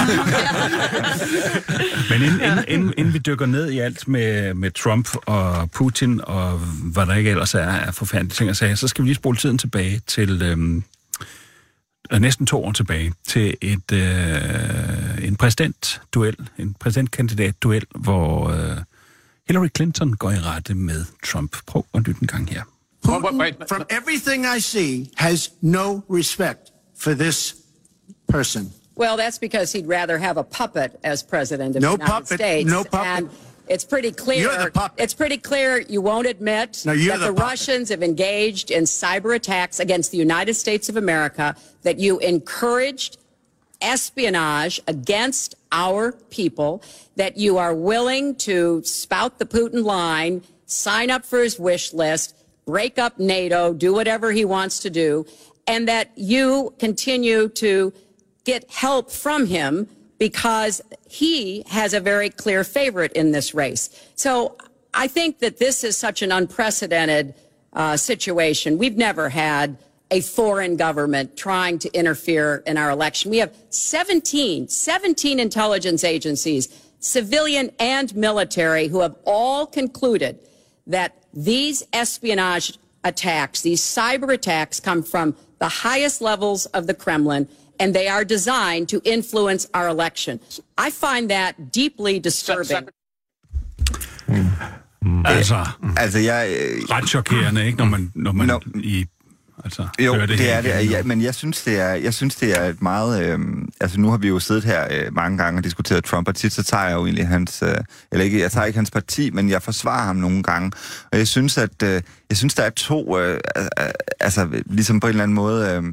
Men inden, inden, inden, inden vi dykker ned i alt med, med Trump og Putin, og hvad der ikke ellers er af forfærdelige ting at sige, så skal vi lige spole tiden tilbage til, øhm, næsten to år tilbage, til et, øh, en præsidentduel, en præsidentkandidatduel, hvor øh, Hillary Clinton går i rette med Trump. Prøv at lytte en gang her. Putin, from everything I see, has no respect for this person. Well, that's because he'd rather have a puppet as president of no the United puppet, States. No puppet. And it's pretty clear. You're the puppet. It's pretty clear you won't admit no, that the, the Russians have engaged in cyber attacks against the United States of America, that you encouraged espionage against our people, that you are willing to spout the Putin line, sign up for his wish list, break up NATO, do whatever he wants to do, and that you continue to get help from him because he has a very clear favorite in this race. So I think that this is such an unprecedented uh, situation. We've never had a foreign government trying to interfere in our election. We have seventeen, seventeen intelligence agencies, civilian and military, who have all concluded that these espionage attacks, these cyber attacks, come from the highest levels of the Kremlin, and they are designed to influence our election. I find that deeply disturbing. Mm. Mm. Altså, altså jeg, ret chokerende, ikke, når man, når man no. i altså, jo, det, det er det, ja, men jeg synes, det er, jeg synes, det er et meget... Øh, altså, nu har vi jo siddet her øh, mange gange og diskuteret Trump, og tit så tager jeg jo egentlig hans... Øh, eller ikke, jeg tager ikke hans parti, men jeg forsvarer ham nogle gange. Og jeg synes, at... Øh, jeg synes, der er to... Øh, øh, altså, ligesom på en eller anden måde... Øh,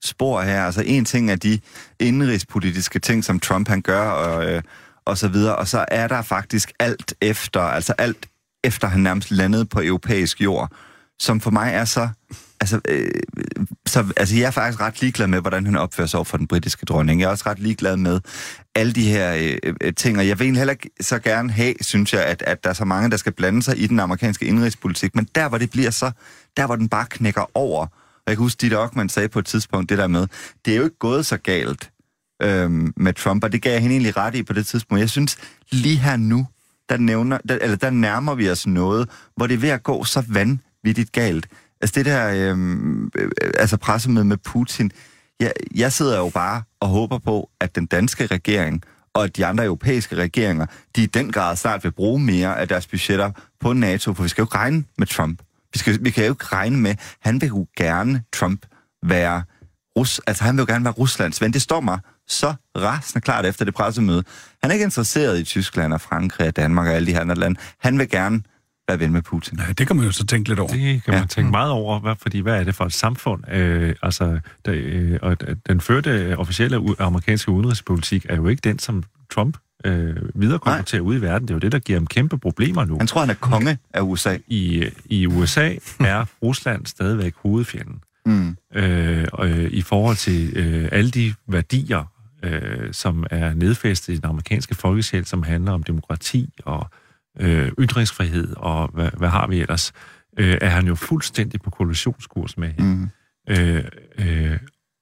spor her. Altså en ting er de indenrigspolitiske ting, som Trump han gør, og, øh, og så videre. Og så er der faktisk alt efter, altså alt efter han nærmest landede på europæisk jord, som for mig er så... Altså, øh, så, altså, jeg er faktisk ret ligeglad med, hvordan han opfører sig over for den britiske dronning. Jeg er også ret ligeglad med alle de her øh, ting, og jeg vil egentlig heller så gerne have, synes jeg, at, at der er så mange, der skal blande sig i den amerikanske indrigspolitik, men der, hvor det bliver så, der, hvor den bare knækker over, og jeg kan huske, Ditte Okman sagde på et tidspunkt det der med, det er jo ikke gået så galt øh, med Trump, og det gav jeg hende egentlig ret i på det tidspunkt. Jeg synes, lige her nu, der, nævner, der, eller der nærmer vi os noget, hvor det er ved at gå så vanvittigt galt. Altså det der, øh, altså pressemøde med Putin, jeg, jeg sidder jo bare og håber på, at den danske regering og de andre europæiske regeringer, de i den grad snart vil bruge mere af deres budgetter på NATO, for vi skal jo ikke regne med Trump. Vi, skal, vi kan jo ikke regne med, han vil jo gerne, Trump, være Rus, altså han vil jo gerne være Ruslands ven. Det står mig så rasende klart efter det pressemøde. Han er ikke interesseret i Tyskland og Frankrig og Danmark og alle de her andre lande. Han vil gerne være ven med Putin. Ja, det kan man jo så tænke lidt over. Det kan man ja. tænke meget over, hvad, fordi hvad er det for et samfund? Øh, altså, der, øh, og den førte officielle u- amerikanske udenrigspolitik er jo ikke den, som Trump øh, viderekomporterer ud i verden. Det er jo det, der giver ham kæmpe problemer nu. Han tror, han er konge af U S A. I, i U S A er Rusland stadigvæk hovedfjenden. Mm. Øh, og, øh, i forhold til øh, alle de værdier, øh, som er nedfæstet i den amerikanske folkesjæl, som handler om demokrati og øh, ytringsfrihed, og hvad, hvad har vi ellers, øh, er han jo fuldstændig på kollisionskurs med. Mm. Øh, øh,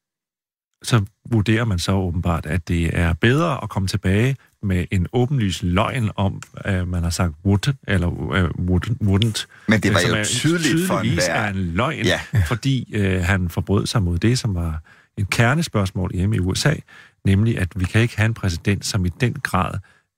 så vurderer man så åbenbart, at det er bedre at komme tilbage med en åbenlys løgn om, at man har sagt would, eller uh, wouldn't, wouldn't. Men det var som jo er, tydeligt for tydeligvis enhver. er en løgn, ja. fordi øh, han forbrød sig mod det, som var en kernespørgsmål hjemme i U S A, nemlig at vi kan ikke have en præsident, som i den grad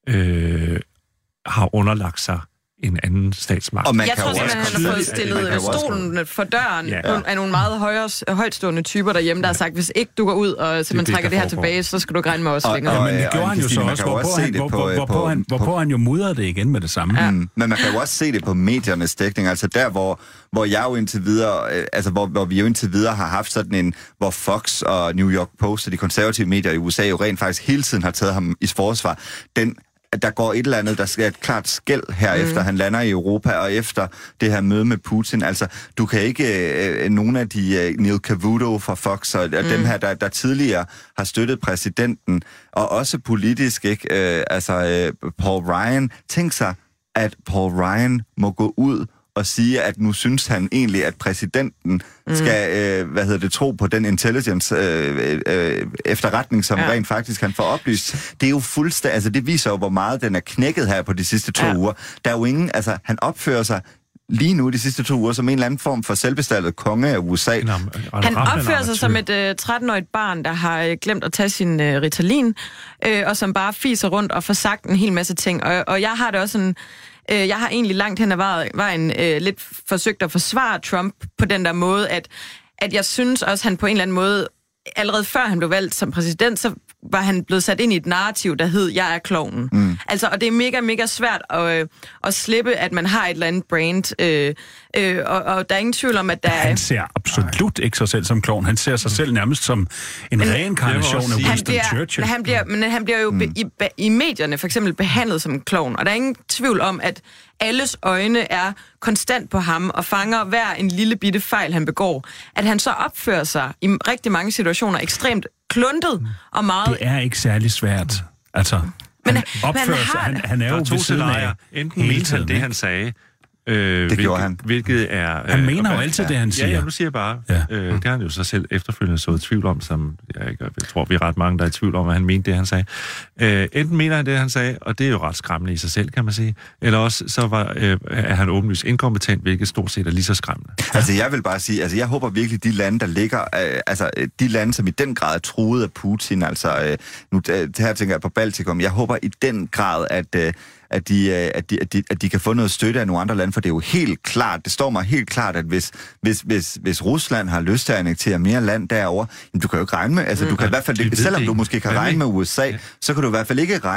øh, har underlagt sig en anden statsmagt. Og man jeg kan tror jo simpelthen, også han har fået tydeligt, stillet stolen for døren ja. af nogle meget højere, højtstående typer derhjemme, der har sagt, hvis ikke du går ud og simpelthen det, trækker det her foregår. tilbage, så skal du ikke regne med os og, længere. Og, men det gjorde han jo så også, hvorpå han, hvor, hvor, hvor, hvor, han, hvorpå han jo mudrede det igen med det samme. Ja. Mm, men man kan jo også se det på mediernes dækning, altså der, hvor, hvor jeg jo indtil videre, altså hvor, hvor vi jo indtil videre har haft sådan en, hvor Fox og New York Post og de konservative medier i U S A jo rent faktisk hele tiden har taget ham i forsvar. Den der går et eller andet, der skal et klart skæld her, mm. efter han lander i Europa, og efter det her møde med Putin. Altså, du kan ikke, øh, nogen af de, øh, Neil Cavuto fra Fox, og mm. dem her, der, der tidligere har støttet præsidenten, og også politisk, ikke? Øh, altså, øh, Paul Ryan, tænk sig, at Paul Ryan må gå ud og sige, at nu synes han egentlig, at præsidenten mm. skal, øh, hvad hedder det, tro på den intelligence øh, øh, efterretning, som ja. rent faktisk han får oplyst. Det er jo fuldstændig, altså det viser jo, hvor meget den er knækket her på de sidste to ja. uger. Der er jo ingen, altså han opfører sig lige nu de sidste to uger som en eller anden form for selvbestaltet konge af U S A. Han opfører sig som et øh, tretten-årigt barn, der har øh, glemt at tage sin øh, Ritalin, øh, og som bare fiser rundt og får sagt en hel masse ting. Og, og jeg har det også en Jeg har egentlig langt hen ad vejen øh, lidt forsøgt at forsvare Trump på den der måde, at, at jeg synes også, han på en eller anden måde, allerede før han blev valgt som præsident, så var han blevet sat ind i et narrativ, der hed, jeg er klovnen. Mm. Altså, og det er mega, mega svært at, øh, at slippe, at man har et eller andet brand. Øh, øh, og, og der er ingen tvivl om, at der er... Han ser absolut ikke sig selv som klovn. Han ser sig selv nærmest som en men, reinkarnation af Winston bliver, Churchill. Han bliver, men han bliver jo mm. be, i, be, i medierne for eksempel behandlet som en klovn. Og der er ingen tvivl om, at alles øjne er konstant på ham og fanger hver en lille bitte fejl, han begår. At han så opfører sig i rigtig mange situationer ekstremt kluntet og meget... Det er ikke særlig svært. Altså, men, han opfører sig... Han, han er jo to scenarier. Enten mente han det, han sagde, Øh, det hvilket, gjorde han. Hvilket er... Han øh, mener jo altid det, han siger. Ja, ja, nu siger jeg bare. Ja. Øh, det har han jo så selv efterfølgende så i tvivl om, som jeg, ikke, jeg tror, vi er ret mange, der er i tvivl om, at han mente det, han sagde. Øh, enten mener han det, han sagde, og det er jo ret skræmmende i sig selv, kan man sige. Eller også så var, øh, er han åbenlyst inkompetent, hvilket stort set er lige så skræmmende. Altså, jeg vil bare sige, altså, jeg håber virkelig, de lande, der ligger... Øh, altså, de lande, som i den grad er truet af Putin, altså... Øh, nu øh, her tænker jeg på Baltikum. Jeg håber i den grad, at... Øh, At de, at, de, at, de, at de kan få noget støtte af nogle andre lande, for det er jo helt klart, det står mig helt klart, at hvis, hvis, hvis, hvis Rusland har lyst til at annektere mere land derovre, jamen, du kan jo ikke regne med, altså du kan i hvert fald, selvom du måske kan regne med U S A, så kan du i hvert fald ikke regne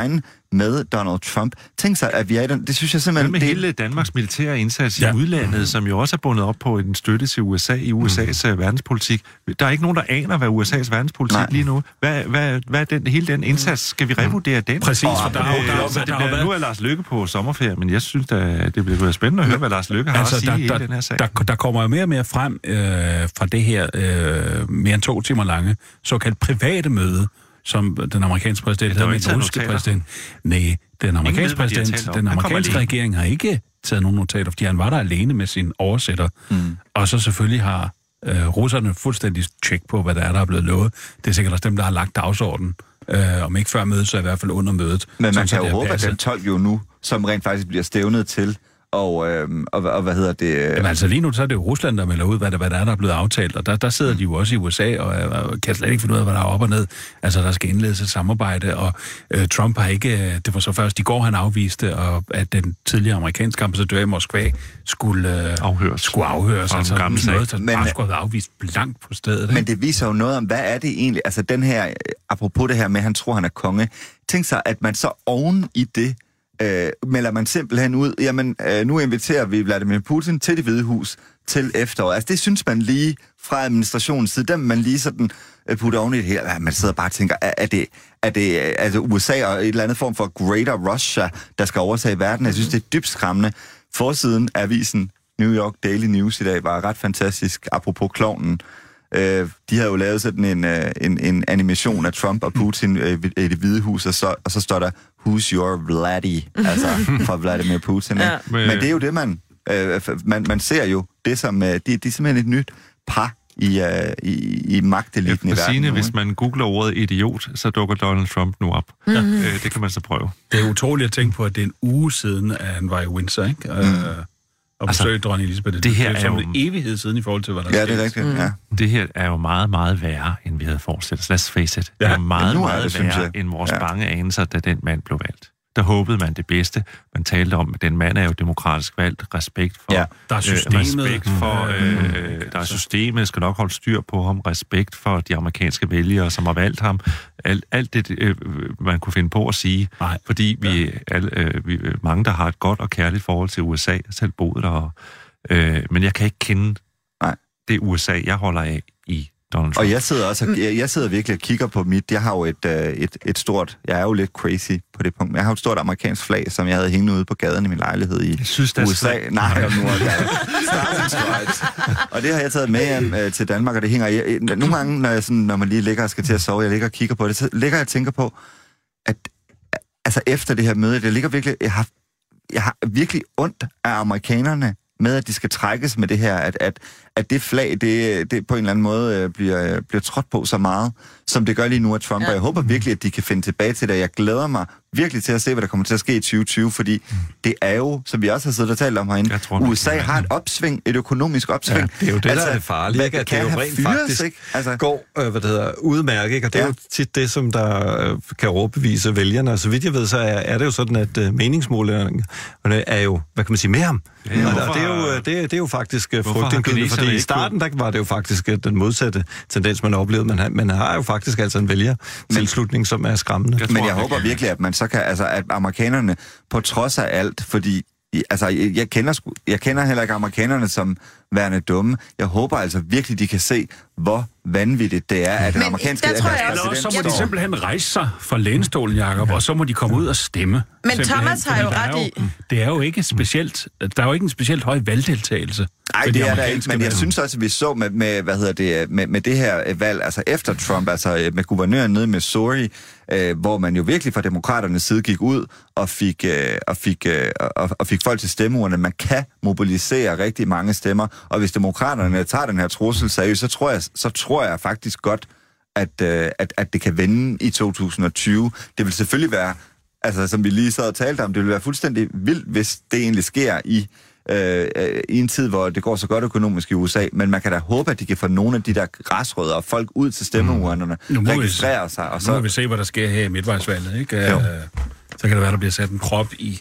med Donald Trump. Tænk sig, at vi er i den... Det synes jeg simpelthen... Med det... hele Danmarks militære indsats Ja. i udlandet, som jo også er bundet op på en støtte til U S A i U S A's mm. verdenspolitik. Der er ikke nogen, der aner, hvad U S A's verdenspolitik Nej. lige nu. Hvad, hvad, hvad er den, hele den indsats? Skal vi revurdere den? Præcis, for der er jo- der er jo- Så det der har bliver, været- nu er Lars Løkke på sommerferie, men jeg synes, at det bliver spændende at høre, hvad Lars Løkke har Altså, at sige der, i hele der, den her sag. Der, der kommer jo mere og mere frem øh, fra det her øh, mere end to timer lange såkaldt private møde, som den amerikanske præsident Ja, der havde var med ikke den taget russiske notater. præsident. Nej, den amerikanske ved, hvad de har præsident, talt om. den Han kommer amerikanske alene. regering har ikke taget nogen notater, fordi han var der alene med sin oversætter. Mm. Og så selvfølgelig har øh, russerne fuldstændig tjek på, hvad der er, der er blevet lovet. Det er sikkert også dem, der har lagt dagsordenen. Øh, om ikke før mødet, så i hvert fald under mødet. Men man Sådan, så kan jo det er håbe, at passet. den tolk jo nu, som rent faktisk bliver stævnet til, og, øhm, og, og hvad hedder det... Øh... Jamen altså lige nu, så er det jo Rusland, der melder ud, hvad der, hvad der er, der er blevet aftalt, og der, der sidder de jo også i U S A, og, og kan slet ikke finde ud af, hvad der er op og ned. Altså, der skal indledes et samarbejde, og øh, Trump har ikke... Det var så først i går, han afviste, og at den tidligere amerikanske ambassadør i Moskva skulle øh, afhøres. Skulle afhøres Fra en altså gammel sag. noget, der Men- bare skulle have været afvist blankt på stedet. Men ikke? det viser jo noget om, hvad er det egentlig, altså den her, øh, apropos det her med, at han tror, han er konge, tænk sig, at man så oven i det, øh, melder man simpelthen ud, jamen, øh, nu inviterer vi Vladimir Putin til Det Hvide Hus til efteråret. Altså det synes man lige fra administrationens side, dem man lige sådan øh, putter oven i det her, ja, man sidder bare og tænker, er, er det, er det altså U S A og et eller andet form for Greater Russia, der skal overtage verden? Jeg synes, det er dybt skræmmende. Forsiden af avisen New York Daily News i dag var ret fantastisk, apropos klovnen. Øh, de havde jo lavet sådan en, øh, en, en animation af Trump og Putin øh, i Det Hvide Hus, og så, og så står der, Who's your Vladdy? Altså fra Vladimir Putin. Ja. Men det er jo det, man, øh, man, man ser jo, det som, øh, de, de er simpelthen et nyt par i, øh, i, i magteliten i verden. Signe, nu, hvis ikke? man googler ordet idiot, så dukker Donald Trump nu op. Ja. Øh, det kan man så prøve. Det er utroligt at tænke på, at det er en uge siden, at han var i Windsor, ikke? Mm. Øh, og besøgte altså, dronning Elisabeth. det her er er som jo- en evighed siden i forhold til, hvad der Ja, er det er sket. rigtigt, ja. Det her er jo meget, meget værre, end vi havde forestillet os. Let's face it. Det Ja, er meget, nu er meget det, synes værre, jeg. end vores Ja. bange anelser, da den mand blev valgt. Der håbede man det bedste. Man talte om, at den mand er jo demokratisk valgt. Respekt for... Ja, der er systemet. Øh, respekt for... Øh, der er systemet, skal nok holde styr på ham. Respekt for de amerikanske vælgere, som har valgt ham. Alt, alt det, øh, man kunne finde på at sige. Nej. Fordi vi, ja. alle, øh, vi mange, der har et godt og kærligt forhold til U S A, jeg selv boet der. Og, øh, men jeg kan ikke kende Nej. det U S A, jeg holder af i Donald Trump. Og jeg sidder også, og, jeg, jeg sidder virkelig og kigger på mit, jeg har jo et, øh, et, et stort, jeg er jo lidt crazy på det punkt, men jeg har jo et stort amerikansk flag, som jeg havde hængende ude på gaden i min lejlighed i Jeg synes, det er U S A. slet- Nej, og nu er det Stars and Stripes. Og det har jeg taget med hjem øh, til Danmark, og det hænger... Jeg, nogle gange, når, jeg sådan, når man lige ligger og skal til at sove, jeg ligger og kigger på det, så ligger jeg og tænker på, at altså efter det her møde, det ligger virkelig... Jeg har, jeg har virkelig ondt af amerikanerne med, at de skal trækkes med det her, at, at, at det flag, det, det på en eller anden måde øh, bliver, bliver trådt på så meget, som det gør lige nu af Trump. Ja. Og jeg håber virkelig, at de kan finde tilbage til det. Jeg glæder mig virkelig til at se, hvad der kommer til at ske i tyve tyve, fordi det er jo, som vi også har siddet og talt om herinde, tror, U S A har et opsving, et økonomisk opsving. Ja, det er jo det, altså, der er det farlige, ikke? At det jo rent faktisk altså, går, øh, hvad det hedder, udmærket, ikke? Og det ja. er jo tit det, som der øh, kan overbevise vælgerne. Og så vidt jeg ved, så er, er det jo sådan, at øh, meningsmålerne er jo, hvad kan man sige, med ham. Ja, ja, og, og det, er jo, det, det er jo faktisk frygtindgydende, fordi i starten, der var det jo faktisk den modsatte tendens, man oplevede. Man har, man har jo faktisk altså en vælgertilslutning, som er skræmmende. Jeg tror, men jeg håber virkelig, at man så kan, altså at amerikanerne, på trods af alt, fordi altså, jeg kender, sku, jeg kender heller ikke amerikanerne som værende dumme. Jeg håber altså virkelig, de kan se, hvor vanvittigt det er, at den amerikanske... Eller så må de simpelthen rejse sig fra lænestolen, Jacob, og så må de komme ud og stemme. Men simpelthen. Thomas har jo ret i... Det er jo ikke specielt... Der er jo ikke en specielt høj valgdeltagelse. Nej, det er der ikke, men jeg synes også, at vi så med, med hvad hedder det, med, med det her valg, altså efter Trump, altså med guvernøren nede i Missouri, øh, hvor man jo virkelig fra demokraternes side gik ud og fik, øh, og fik, øh, og, og fik folk til stemmeurnerne. Man kan mobilisere rigtig mange stemmer, og hvis demokraterne tager den her trussel seriøst, så tror jeg, så tror jeg faktisk godt, at, øh, at, at det kan vende i to tusind og tyve. Det vil selvfølgelig være, altså som vi lige sad og talte om, det vil være fuldstændig vildt, hvis det egentlig sker i Øh, øh, i en tid, hvor det går så godt økonomisk i U S A, men man kan da håbe, at de kan få nogle af de der græsrødder og folk ud til stemmeurnerne, mm. registrere sig. Og så... Nu må vi se, hvad der sker her i midtvejsvalget, ikke? Øh, så kan det være, der bliver sat en krop i,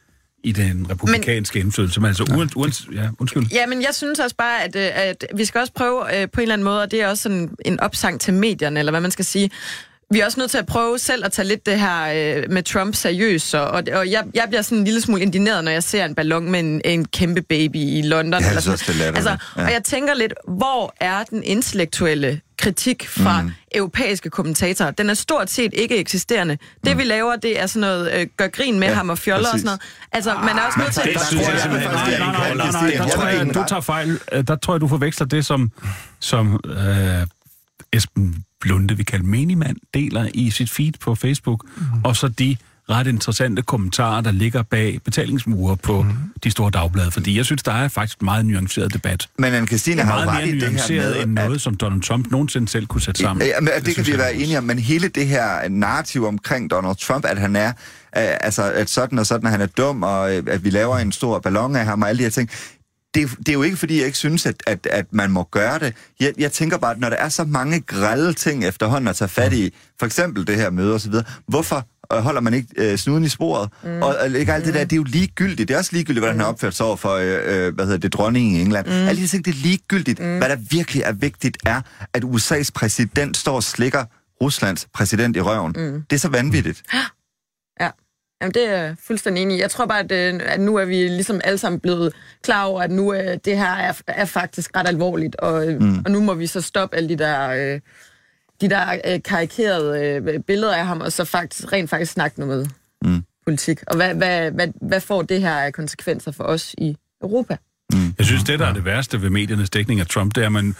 i den republikanske men, indflydelse. Men altså, uden, uden, ja, undskyld. Ja, men jeg synes også bare, at, at vi skal også prøve øh, på en eller anden måde, og det er også sådan en opsang til medierne, eller hvad man skal sige. vi er også nødt til at prøve selv at tage lidt det her øh, med Trump seriøst, og, og jeg, jeg bliver sådan en lille smule indigneret, når jeg ser en ballon med en, en kæmpe baby i London. Ja, eller sådan. så det Altså, ja. Og jeg tænker lidt, hvor er den intellektuelle kritik fra mm. europæiske kommentatorer? Den er stort set ikke eksisterende. Det mm. vi laver, det er sådan noget, øh, gør grin med ja, ham og fjoller præcis. Og sådan noget. Altså, man er også nødt til at... Det synes jeg simpelthen... Nej, nej, nej, nej, der tror jeg, du tager fejl. Der tror jeg, du forveksler det, som, som øh, Esben Lunde, vi kalder menigmand, deler i sit feed på Facebook, mm. og så de ret interessante kommentarer, der ligger bag betalingsmure på mm. de store dagblade, fordi jeg synes, der er faktisk en meget nuanceret debat. Men Anne-Christine har jo meget mere nuanceret end noget, at... som Donald Trump nogensinde selv kunne sætte sammen. Ja, men det, det kan vi jeg, være enige om, men hele det her narrativ omkring Donald Trump, at han er, uh, altså, at sådan og sådan, at han er dum, og uh, at vi laver en stor ballon af ham og alle de her ting, Det, det er jo ikke, fordi jeg ikke synes, at, at, at man må gøre det. Jeg, jeg tænker bare, at når der er så mange grælde ting efterhånden at tage fat i, for eksempel det her møde osv., hvorfor holder man ikke øh, snuden i sporet? Mm. Og, og ikke alt det der, det er jo ligegyldigt. Det er også ligegyldigt, hvordan han har opført sig over for, øh, hvad hedder det, dronningen i England. Mm. Alle de ting, det er ligegyldigt. Mm. Hvad der virkelig er vigtigt, er, at U S A's præsident står og slikker Ruslands præsident i røven. Mm. Det er så vanvittigt. Ja. Jamen, det er jeg fuldstændig enig i. Jeg tror bare, at, at nu er vi ligesom alle sammen blevet klar over, at nu er det her er, er faktisk ret alvorligt, og, mm. og nu må vi så stoppe alle de der, øh, de der øh, karikerede øh, billeder af ham, og så faktisk, rent faktisk snakke noget mm. politik. Og hvad, hvad, hvad, hvad får det her af konsekvenser for os i Europa? Mm. Jeg synes, det, der er det værste ved mediernes dækning af Trump, det er, at man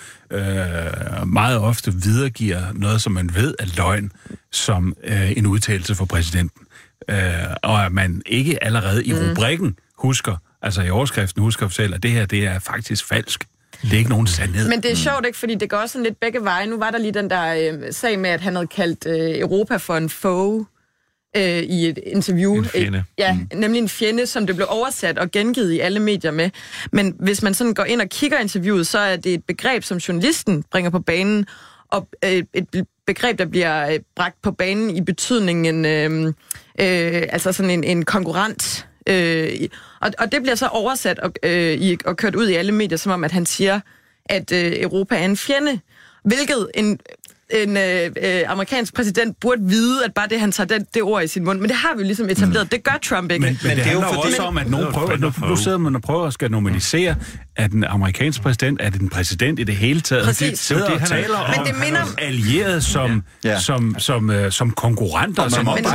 øh, meget ofte videregiver noget, som man ved er løgn, som øh, en udtalelse for præsidenten. Øh, og at man ikke allerede i rubrikken husker, altså i overskriften husker selv, at det her, det er faktisk falsk. Det er ikke nogen sandhed. Men det er sjovt, ikke? Fordi det går også sådan lidt begge veje. Nu var der lige den der øh, sag med, at han havde kaldt øh, Europa for en foe øh, i et interview. En fjende. Ja, mm. nemlig en fjende, som det blev oversat og gengivet i alle medier med. Men hvis man sådan går ind og kigger interviewet, så er det et begreb, som journalisten bringer på banen, og øh, et begreb, der bliver øh, bragt på banen i betydningen, øh, øh, altså sådan en, en konkurrent. Øh, og, og det bliver så oversat og, øh, i, og kørt ud i alle medier, som om, at han siger, at øh, Europa er en fjende. Hvilket en, en øh, øh, amerikansk præsident burde vide, at bare det, han tager det, det ord i sin mund. Men det har vi jo ligesom etableret. Mm. Det gør Trump ikke. Men, men, men det, det er jo for også om, at nogen prøver, nu, nu sidder man og prøver at skal normalisere, at den amerikanske præsident er den præsident i det hele taget. Præcis. Det sidder og taler om men det minder... allierede som, ja. som, som, som, som konkurrenter. Som men,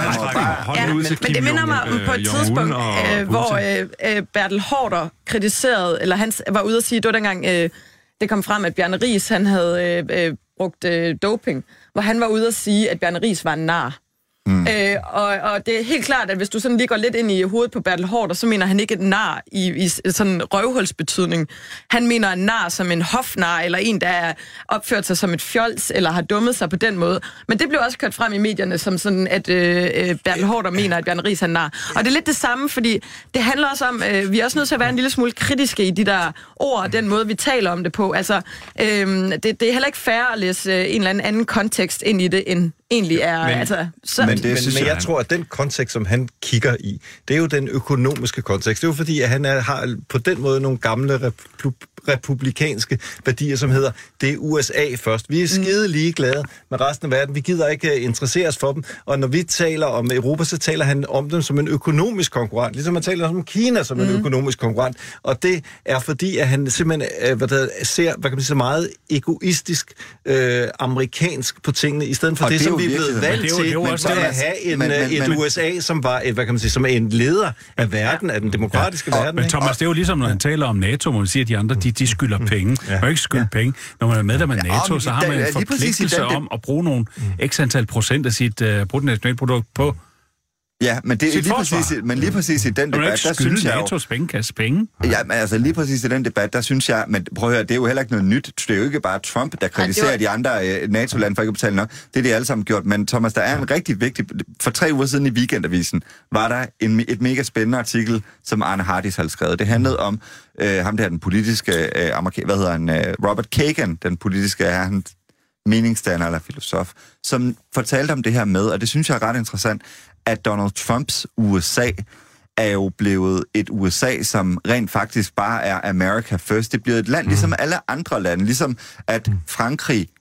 ja, men, men det minder mig på et tidspunkt, øh, hvor øh, Bertel Haarder kritiserede, eller han var ude at sige, det var dengang... Øh, det kom frem, at Bjarne Riis, han havde øh, brugt øh, doping, hvor han var ude at sige, at Bjarne Riis var en nar. Mm. Øh, og, og det er helt klart, at hvis du sådan lige går lidt ind i hovedet på Bertel Haarder, så mener han ikke et nar i, i sådan en røvhulsbetydning. Han mener en nar som en hofnar, eller en, der er opført sig som et fjols, eller har dummet sig på den måde. Men det blev også kørt frem i medierne, som sådan, at øh, Bertel Haarder mener, at Bjarne Riis er en nar. Og det er lidt det samme, fordi det handler også om, øh, vi er også nødt til at være en lille smule kritiske i de der ord, og den måde, vi taler om det på. Altså, øh, det, det er heller ikke fair at læse øh, en eller anden anden kontekst ind i det, end egentlig er... Men, altså, så, men, det, men, men jeg tror, at den kontekst, som han kigger i, det er jo den økonomiske kontekst. Det er jo fordi, at han er, har på den måde nogle gamle repub- republikanske værdier, som hedder, det er U S A først. Vi er skide ligeglade med resten af verden. Vi gider ikke interessere os for dem. Og når vi taler om Europa, så taler han om dem som en økonomisk konkurrent. Ligesom man taler om Kina som en mm. økonomisk konkurrent. Og det er fordi, at han simpelthen hvad der, ser, hvad kan man sige, så meget egoistisk øh, amerikansk på tingene, i stedet for det, det som vi er blevet valgt til, men for at have en, men, men, et men, U S A, som var et, hvad kan man sige, som en leder af verden, af den demokratiske ja. verden. Men Thomas, det er jo ligesom, når han taler om NATO, hvor man siger, at de andre, de, de skylder penge. Man kan ikke skylde ja. penge. Når man er medlem af NATO, så har man en forpligtelse om at bruge nogle x antal procent af sit uh, bruttonationalprodukt på Ja, men det er lige præcis, men lige præcis i den debat, der synes jeg jo... NATO's pengekasse penge. Ja, men altså lige præcis i den debat, der synes jeg, men prøv at høre, det er jo heller ikke noget nyt. Det er jo ikke bare Trump, der kritiserer ja, var... de andre uh, NATO-lande for ikke at betale nok. Det er de alle sammen gjort. Men Thomas, der er en rigtig vigtig... For tre uger siden i Weekendavisen var der en, et mega spændende artikel, som Arne Hardis havde skrevet. Det handlede om uh, ham der, den politiske... Uh, amerika- hvad hedder han? Uh, Robert Kagan, den politiske... Uh, han, meningsdanner eller filosof, som fortalte om det her med, og det synes jeg er ret interessant, at Donald Trumps U S A er jo blevet et U S A, som rent faktisk bare er America first. Det er blevet et land, ligesom alle andre lande, ligesom at Frankrig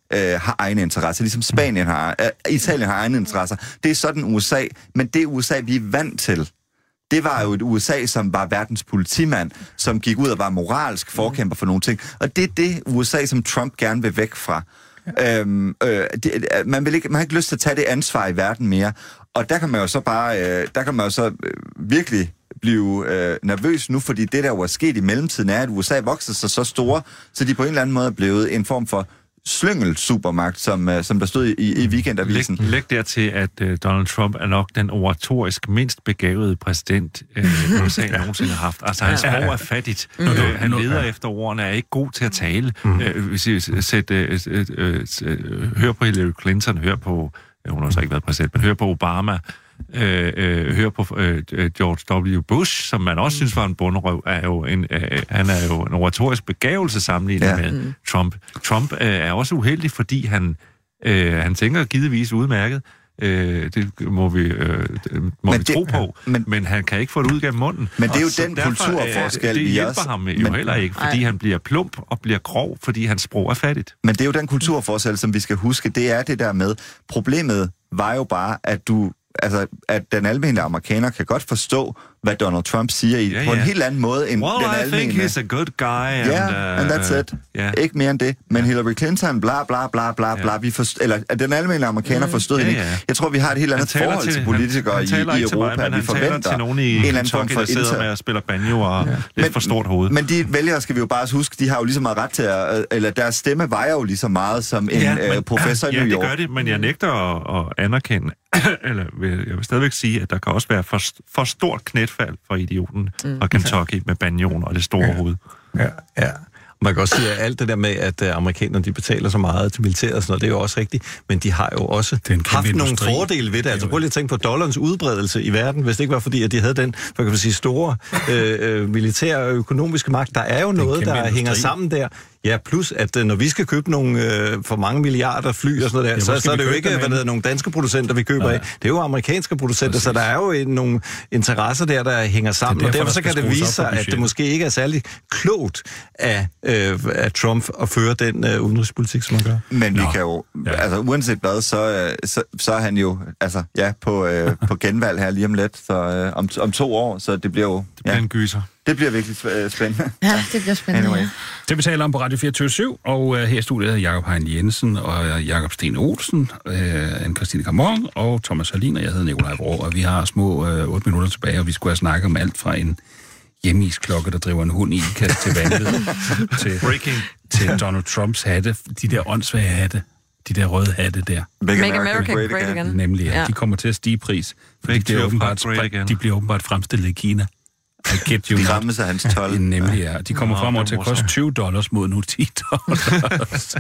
øh, har egne interesser, ligesom Spanien har, øh, Italien har egne interesser. Det er sådan U S A, men det U S A, vi er vant til, det var jo et U S A, som var verdens politimand, som gik ud og var moralsk forkæmper for nogle ting. Og det er det U S A, som Trump gerne vil væk fra. Ja. Øhm, øh, det, man, vil ikke, man har ikke lyst til at tage det ansvar i verden mere. Og der kan man jo så bare, øh, der kan man jo så øh, virkelig blive øh, nervøs nu, fordi det, der jo er sket i mellemtiden, er, at U S A vokser sig så store, så de på en eller anden måde er blevet en form for slyngel-supermagt, som, uh, som der stod i, i weekendavisen. Læg, læg dertil, at uh, Donald Trump er nok den oratorisk mindst begavede præsident, uh, U S A ja. nogensinde har haft. Altså, hans sprog er fattigt. Mm. Uh, han leder efter ordene, er ikke god til at tale. Mm. Uh, hvis I sæt, uh, uh, uh, uh, hør på Hillary Clinton, hør på, uh, hun har så ikke været præsident, men hør på Obama, Øh, øh, høre på øh, George W. Bush, som man også synes var en bunderøv, er jo en, øh, han er jo en oratorisk begævelse sammenlignet ja. med mm. Trump. Trump øh, er også uheldig, fordi han, øh, han tænker givetvis udmærket. Øh, det må vi, øh, må vi det, tro på, men, men han kan ikke få det ud gennem munden. Men det er jo den kulturforskel, vi også... Det hjælper ham jo men, heller ikke, fordi ej. han bliver plump og bliver grov, fordi hans sprog er fattigt. Men det er jo den kulturforskel, som vi skal huske, det er det der med. Problemet var jo bare, at du altså, at den almindelige amerikaner kan godt forstå, hvad Donald Trump siger i, yeah, på en yeah. helt anden måde end well, den almindelige. almindelige. Well, I think he's a good guy. Ja, and, uh, and that's it. Yeah. Ikke mere end det. Men yeah. Hillary Clinton, bla bla bla bla bla, yeah. vi forst- eller at den almindelige amerikaner mm, forstod hende yeah, yeah. Jeg tror, vi har et helt andet forhold til, til politikere han, han i, i Europa. Mig, vi forventer til nogen i en eller anden form for sidder med at spille banjo og yeah. lidt men, for stort hoved. Men de vælgere skal vi jo bare huske, de har jo lige så meget ret til at, eller deres stemme vejer jo lige så meget som en ja, men, professor i New York. Ja, det gør det, men jeg nægter at anerkende, eller jeg vil stadigvæk sige, at der kan også være for, for stort knæfald for idioten mm. og Kentucky med banjoen og det store ja. hoved. Ja, ja. Man kan også sige, at alt det der med, at uh, amerikanerne de betaler så meget til militæret og sådan noget, det er jo også rigtigt, men de har jo også haft nogle fordele ved det. Altså prøv lige at tænke på dollarens udbredelse i verden, hvis det ikke var fordi, at de havde den, for kan man sige, store øh, militære og økonomiske magt. Der er jo noget, der industri. hænger sammen der. Ja, plus at når vi skal købe nogle øh, for mange milliarder fly og sådan noget der, ja, så, så er det jo ikke hvad der, nogle danske producenter, vi køber ja. af. Det er jo amerikanske producenter, præcis. Så der er jo en, nogle interesser der, der hænger sammen. Derfor, og derfor så kan det vise sig, at det måske ikke er særlig klogt af, øh, af Trump at føre den øh, udenrigspolitik, som man gør. Men vi Nå. kan jo, ja. altså uanset hvad, så, så, så er han jo altså, ja, på, øh, på genvalg her lige om lidt, så øh, om, om to år, så det bliver jo... Det bliver ja. en gyser. Det bliver virkelig spændende. Ja, det bliver spændende. Anyway. Det vi taler om på Radio fireogtyve syv, og uh, her i studiet er Jakob Hein Jensen og Jakob Sten Olsen, uh, Anne-Christine Kamon og Thomas Harlin, og jeg hedder Nikolaj Vrå, og vi har små uh, otte minutter tilbage, og vi skulle have snakket om alt fra en hjemmeisklokke, der driver en hund i ikast til vanvid, til, til Donald Trumps hatte, de der åndssvage hatte. De der røde hatte der. Make, Make America, America Great, great Again. again. Nemlig, ja. ja. De kommer til at stige pris, for de bliver, åbenbart, de bliver åbenbart fremstillet i Kina. I get you de rammer sig hans tolv. Nemlig, ja. De kommer Nå, fremover til at koste tyve dollars mod nu ti dollars.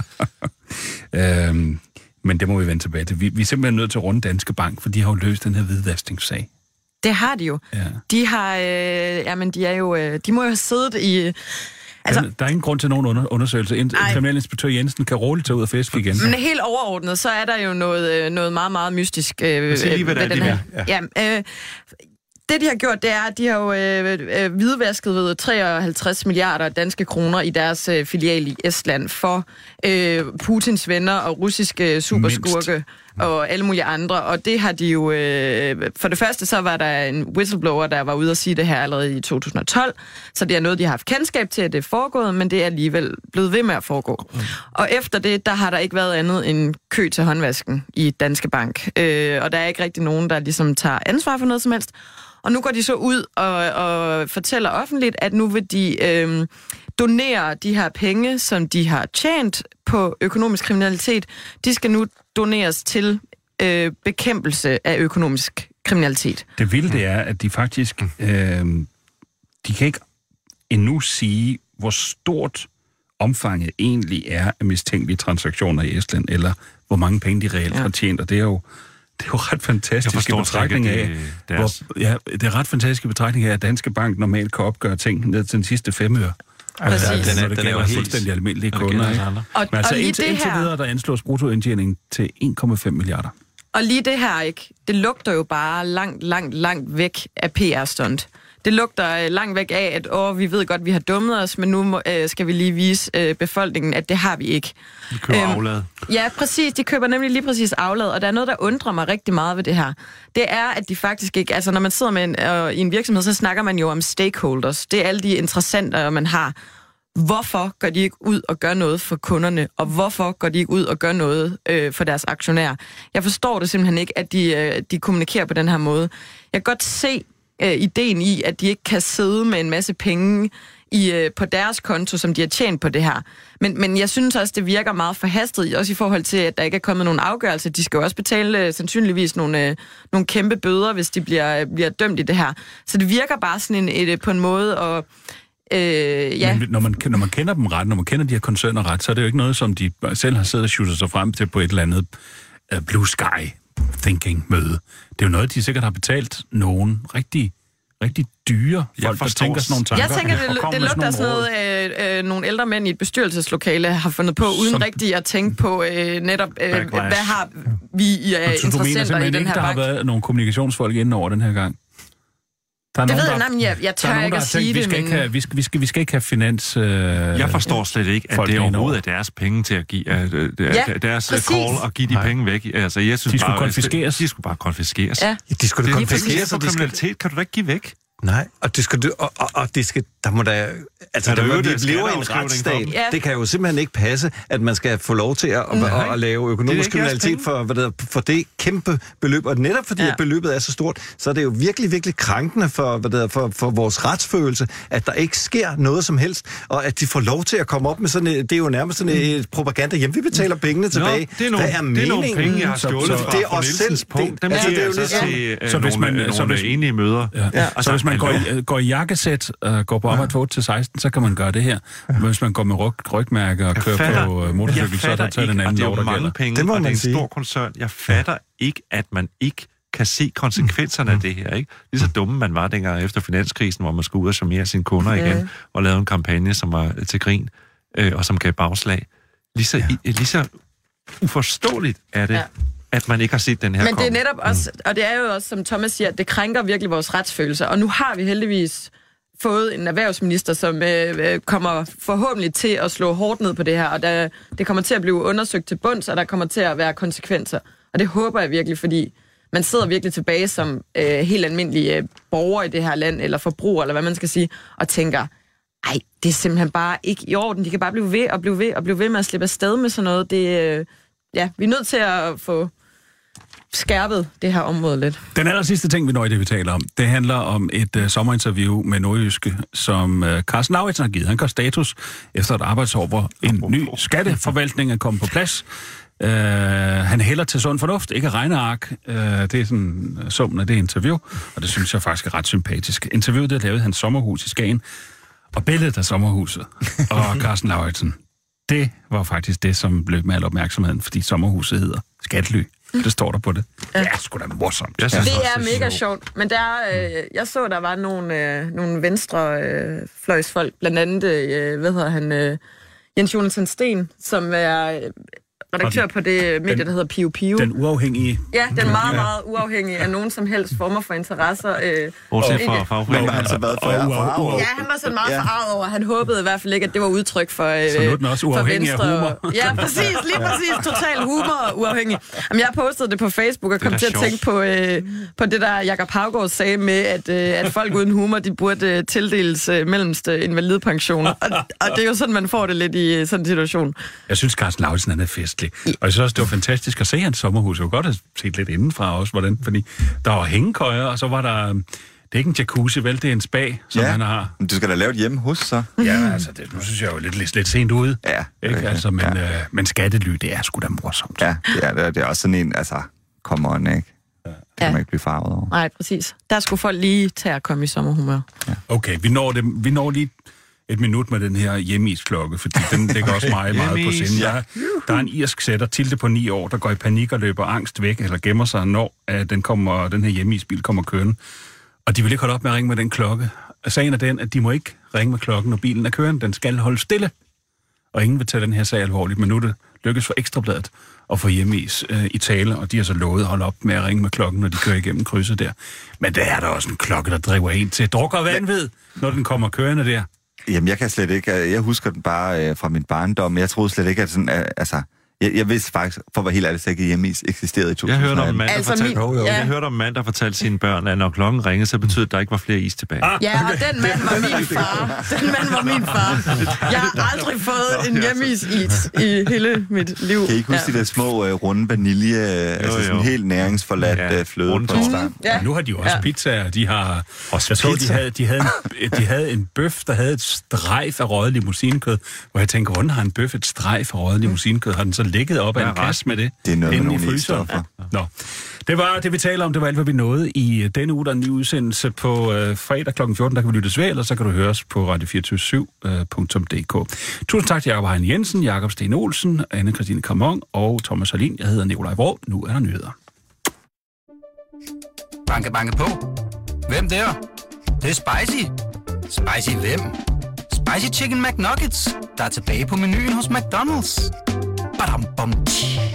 øhm, men det må vi vende tilbage til. Vi, vi er simpelthen nødt til at runde Danske Bank, for de har jo løst den her hvidvaskningssag. Det har de jo. Ja. De har, øh, jamen de er jo, øh, de må jo have siddet i... Altså, der, der er ingen grund til nogen under, undersøgelse. Kriminalinspektør Jensen kan roligt tage ud og fiske igen. Men helt overordnet, så er der jo noget, noget meget, meget mystisk øh, lige, hvad ved den her. Ja. Ja, øh, det, de har gjort, det er, at de har jo øh, øh, hvidvasket ved treoghalvtreds milliarder danske kroner i deres øh, filial i Estland for øh, Putins venner og russiske superskurke. Mindst. Og alle mulige andre, og det har de jo... Øh, for det første, så var der en whistleblower, der var ude at sige det her allerede i to tusind og tolv, så det er noget, de har haft kendskab til, at det er foregået, men det er alligevel blevet ved med at foregå. Mm. Og efter det, der har der ikke været andet end kø til håndvasken i Danske Bank, øh, og der er ikke rigtig nogen, der ligesom tager ansvar for noget som helst. Og nu går de så ud og, og fortæller offentligt, at nu vil de øh, donere de her penge, som de har tjent på økonomisk kriminalitet, de skal nu doneres til øh, bekæmpelse af økonomisk kriminalitet. Det vilde det er, at de faktisk, øh, de kan ikke endnu sige, hvor stort omfanget egentlig er af mistænkelige transaktioner i Estland, eller hvor mange penge de reelt ja. har tjent, og det er jo Det er jo ret fantastiske betragtning af, det, hvor, ja, det er ret fantastiske betragtning af, at Danske Bank normalt kan opgøre ting ned til den sidste fem øre. Altså, den er, det den er jo helt fuldstændig almindelige kunder, ikke? Og, Men altså og indtil, indtil her... videre, der anslås bruttoindtjening til en komma fem milliarder. Og lige det her, ikke? Det lugter jo bare langt, langt, langt væk af P R-stunt. Det lugter øh, langt væk af, at åh, vi ved godt, vi har dummet os, men nu må, øh, skal vi lige vise øh, befolkningen, at det har vi ikke. De køber øhm, aflad. Ja, præcis. De køber nemlig lige præcis aflad, og der er noget, der undrer mig rigtig meget ved det her. Det er, at de faktisk ikke... Altså, når man sidder med en, øh, i en virksomhed, så snakker man jo om stakeholders. Det er alle de interessenter, man har. Hvorfor går de ikke ud og gør noget for kunderne, og hvorfor går de ikke ud og gør noget øh, for deres aktionærer? Jeg forstår det simpelthen ikke, at de, øh, de kommunikerer på den her måde. Jeg kan godt se øh, ideen i, at de ikke kan sidde med en masse penge i, øh, på deres konto, som de har tjent på det her. Men, men jeg synes også, det virker meget forhastet, også i forhold til, at der ikke er kommet nogen afgørelse. De skal jo også betale øh, sandsynligvis nogle, øh, nogle kæmpe bøder, hvis de bliver, bliver dømt i det her. Så det virker bare sådan en, et, på en måde, og Øh, ja. Men når man, når man kender dem ret, når man kender de her koncerner ret, så er det jo ikke noget, som de selv har siddet og shootet sig frem til på et eller andet uh, blue sky thinking møde. Det er jo noget, de sikkert har betalt nogen rigtig, rigtig dyre folk, der tænker sådan nogle tanker. Jeg tænker, det, det lugter sådan noget, øh, øh, nogle ældre mænd i et bestyrelseslokale har fundet på, uden som, rigtig at tænke på øh, netop, øh, hvad har vi i øh, interessenter i den her ikke, der bank? Har været nogle kommunikationsfolk inden over den her gang? Det nogen, ved jeg, nej, jeg, jeg tør nogen, ikke at sige tænkt, det, vi skal, men... ikke have, vi, skal, vi, skal, vi skal ikke have finans... Øh, jeg forstår slet ikke, at det overhovedet er deres penge til at give, uh, ja, deres præcis. call og give de nej. penge væk. Altså, jeg synes de skulle bare, konfiskeres. De skulle bare konfiskeres. Ja. Ja, de skulle det konfiskeres, og kriminalitet kan du da ikke give væk. Nej, og det skal du, og, og, og det skal, der må der, altså ja, der, der, vi lever i en retsstat. Ja. Det kan jo simpelthen ikke passe, at man skal få lov til at, at, at lave økonomisk kriminalitet for, hvad der, for det kæmpe beløb. Og netop fordi ja. beløbet er så stort, så er det jo virkelig, virkelig krænkende for, hvad der, for, for vores retsfølelse, at der ikke sker noget som helst, og at de får lov til at komme op med sådan et, det er jo nærmest sådan et propaganda. Jamen, vi betaler pengene tilbage. Nå, det er nogle, hvad er det er nogle penge, jeg har stjålet fra, det er fra Nielsens punkt. Dem altså, det er jo lidt til så hvis man nogle enige møder. Så hvis man går, går i jakkesæt og går på arbejde fra otte til seksten, så kan man gøre det her. Men hvis man går med ryg, rygmærker og kører fatter, på uh, motorcykel, så er der taget en anden lov, der gælder. Penge, det må og man det er en stor koncern. Jeg fatter ja. ikke, at man ikke kan se konsekvenserne mm. af det her. Ikke? Lige så dumme man var dengang efter finanskrisen, hvor man skulle ud og charmere sine kunder okay. igen, og lave en kampagne, som var til grin, øh, og som gav bagslag. Lige så, ja. i, lige så uforståeligt er det, ja. at man ikke har set den her Men komme. det er netop også, og det er jo også, som Thomas siger, at det krænker virkelig vores retsfølelse. Og nu har vi heldigvis fået en erhvervsminister, som øh, kommer forhåbentlig til at slå hårdt ned på det her, og der, det kommer til at blive undersøgt til bunds, og der kommer til at være konsekvenser. Og det håber jeg virkelig, fordi man sidder virkelig tilbage som øh, helt almindelige øh, borger i det her land, eller forbruger, eller hvad man skal sige, og tænker, ej, det er simpelthen bare ikke i orden. De kan bare blive ved og blive ved og blive ved med at slippe afsted med sådan noget. Det, øh, ja, vi er nødt til at få skærpet det her område lidt. Den aller sidste ting, vi når i det, vi taler om, det handler om et uh, sommerinterview med Nordjyske, som uh, Carsten Lauritsen har givet. Han gør status efter et arbejdsår, hvor en ny skatteforvaltning er kommet på plads. Uh, han hælder til sund fornuft, ikke regneark. Uh, det er sådan uh, summen af det interview, og det synes jeg faktisk er ret sympatisk. Interviewet, det lavede hans sommerhus i Skagen, og billedet af sommerhuset og Carsten Lauritsen, det var faktisk det, som blev med al opmærksomheden, fordi sommerhuset hedder Skattely. Det står der på det. Ja, det er sgu da morsomt. Det er mega sjovt, men der, øh, jeg så, der var nogle, øh, nogle venstre øh, fløjsfolk, blandt andet, øh, hvad hedder han, øh, Jens Jonathan Sten, som er øh, redaktør på det medie, der hedder Pio Pio. Den uafhængige. Ja, den meget, meget uafhængige af nogen som helst former for interesser. Øh, Bortset fra fagforeningen. Men han så været for Ja, han var sådan meget ja. forarvet over. Han håbede i hvert fald ikke, at det var udtryk for øh, så nu er den også uafhængig af humor. Ja, præcis, lige præcis. Total humor og uafhængig. Jamen, jeg postede det på Facebook og kom til at tænke på, øh, på det, der Jakob Haugaard sagde med, at, øh, at folk uden humor, de burde øh, tildeles øh, mellemste invalidepensioner. Og, og det er jo sådan, man får det lidt i sådan en situation. Jeg synes, Carsten Lauritsen, han er festlig. Og jeg synes også, det var fantastisk at se hans sommerhus. Jeg kunne godt have set lidt indenfra også, hvordan, fordi der var hængekøjer, og så var der... Det er ikke en jacuzzi, vel? Det er en spa, som ja, han har. Men du skal da lave et hjemme hos, så. Ja, altså, det, nu synes jeg jo lidt, lidt, lidt sent ude. Ja. Ikke? Okay. Altså, men, ja. øh, men skattely, det er sgu da morsomt. Ja, det er, det er også sådan en, altså, come on, ikke? Det kan ja. man ikke blive farvet over. Nej, præcis. Der skulle folk lige tage at komme i sommerhumør. Ja. Okay, vi når, det, vi når lige et minut med den her hjemmeisklokke, fordi den ligger også meget, meget på sinde. Der, der er en irsk sætter, Tilde på ni år, der går i panik og løber angst væk, eller gemmer sig, når at den, kommer, den her hjemmeisbil kommer kørende. Og de vil ikke holde op med at ringe med den klokke. Sagen er den, at de må ikke ringe med klokken, når bilen er kørende. Den skal holde stille. og ingen vil tage den her sag alvorligt, men nu er det lykkes for Ekstrabladet at få hjemmeis øh, i tale, og de har så lovet at holde op med at ringe med klokken, når de kører igennem krydset der. Men der er der også en klokke, der driver en til drukker vanvid, når den kommer kørende der. Jamen, jeg kan slet ikke... Jeg husker den bare øh, fra min barndom. Jeg troede slet ikke, at sådan... Øh, altså, jeg, jeg vidste faktisk, for at være helt ærlig, at hjemmeis eksisterede i to tusind atten. Jeg hørte om en mand, der Altså, fortalte, min- ja. jeg hørte om en mand, der fortalte sine børn, at når klokken ringede, så betød det, at der ikke var flere is tilbage. Ja, og den mand var min far. Den mand var min far. Jeg har aldrig fået en hjemmeis i hele mit liv. Kan I ikke huske ja. de der små øh, runde vanilje, øh, altså sådan helt næringsforladt Ja, øh, fløde runde på en stang? Ja. Ja. Nu har de jo også Ja. ja. pizzaer. De har, jeg så, de havde, de, havde en, de havde en bøf, der havde et strejf af røget limousinekød, hvor jeg tænker, hvordan har en bøf et strejf af røget limousinekød? Har den så ligget op af Ja, en kasse med det? Det er noget med inde i nogle fryseren? E-stoffer. Nå. Det var det, vi taler om. Det var alt, hvad vi nåede i denne uge. Der er en ny udsendelse på øh, fredag klokken fjorten. Der kan vi lyttes ved, eller så kan du høres på radio to fire syv punktum d k. Tusind tak til Jakob Hein Jensen, Jakob Sten Olsen, Anne Christine Kramon og Thomas Harlin. Jeg hedder Nikolaj Vrå. Nu er der nyheder. Banke, banke på. Hvem der? Det, det er spicy. Spicy hvem? Spicy Chicken McNuggets, der er tilbage på menuen hos McDonald's. Badum, bom, tji.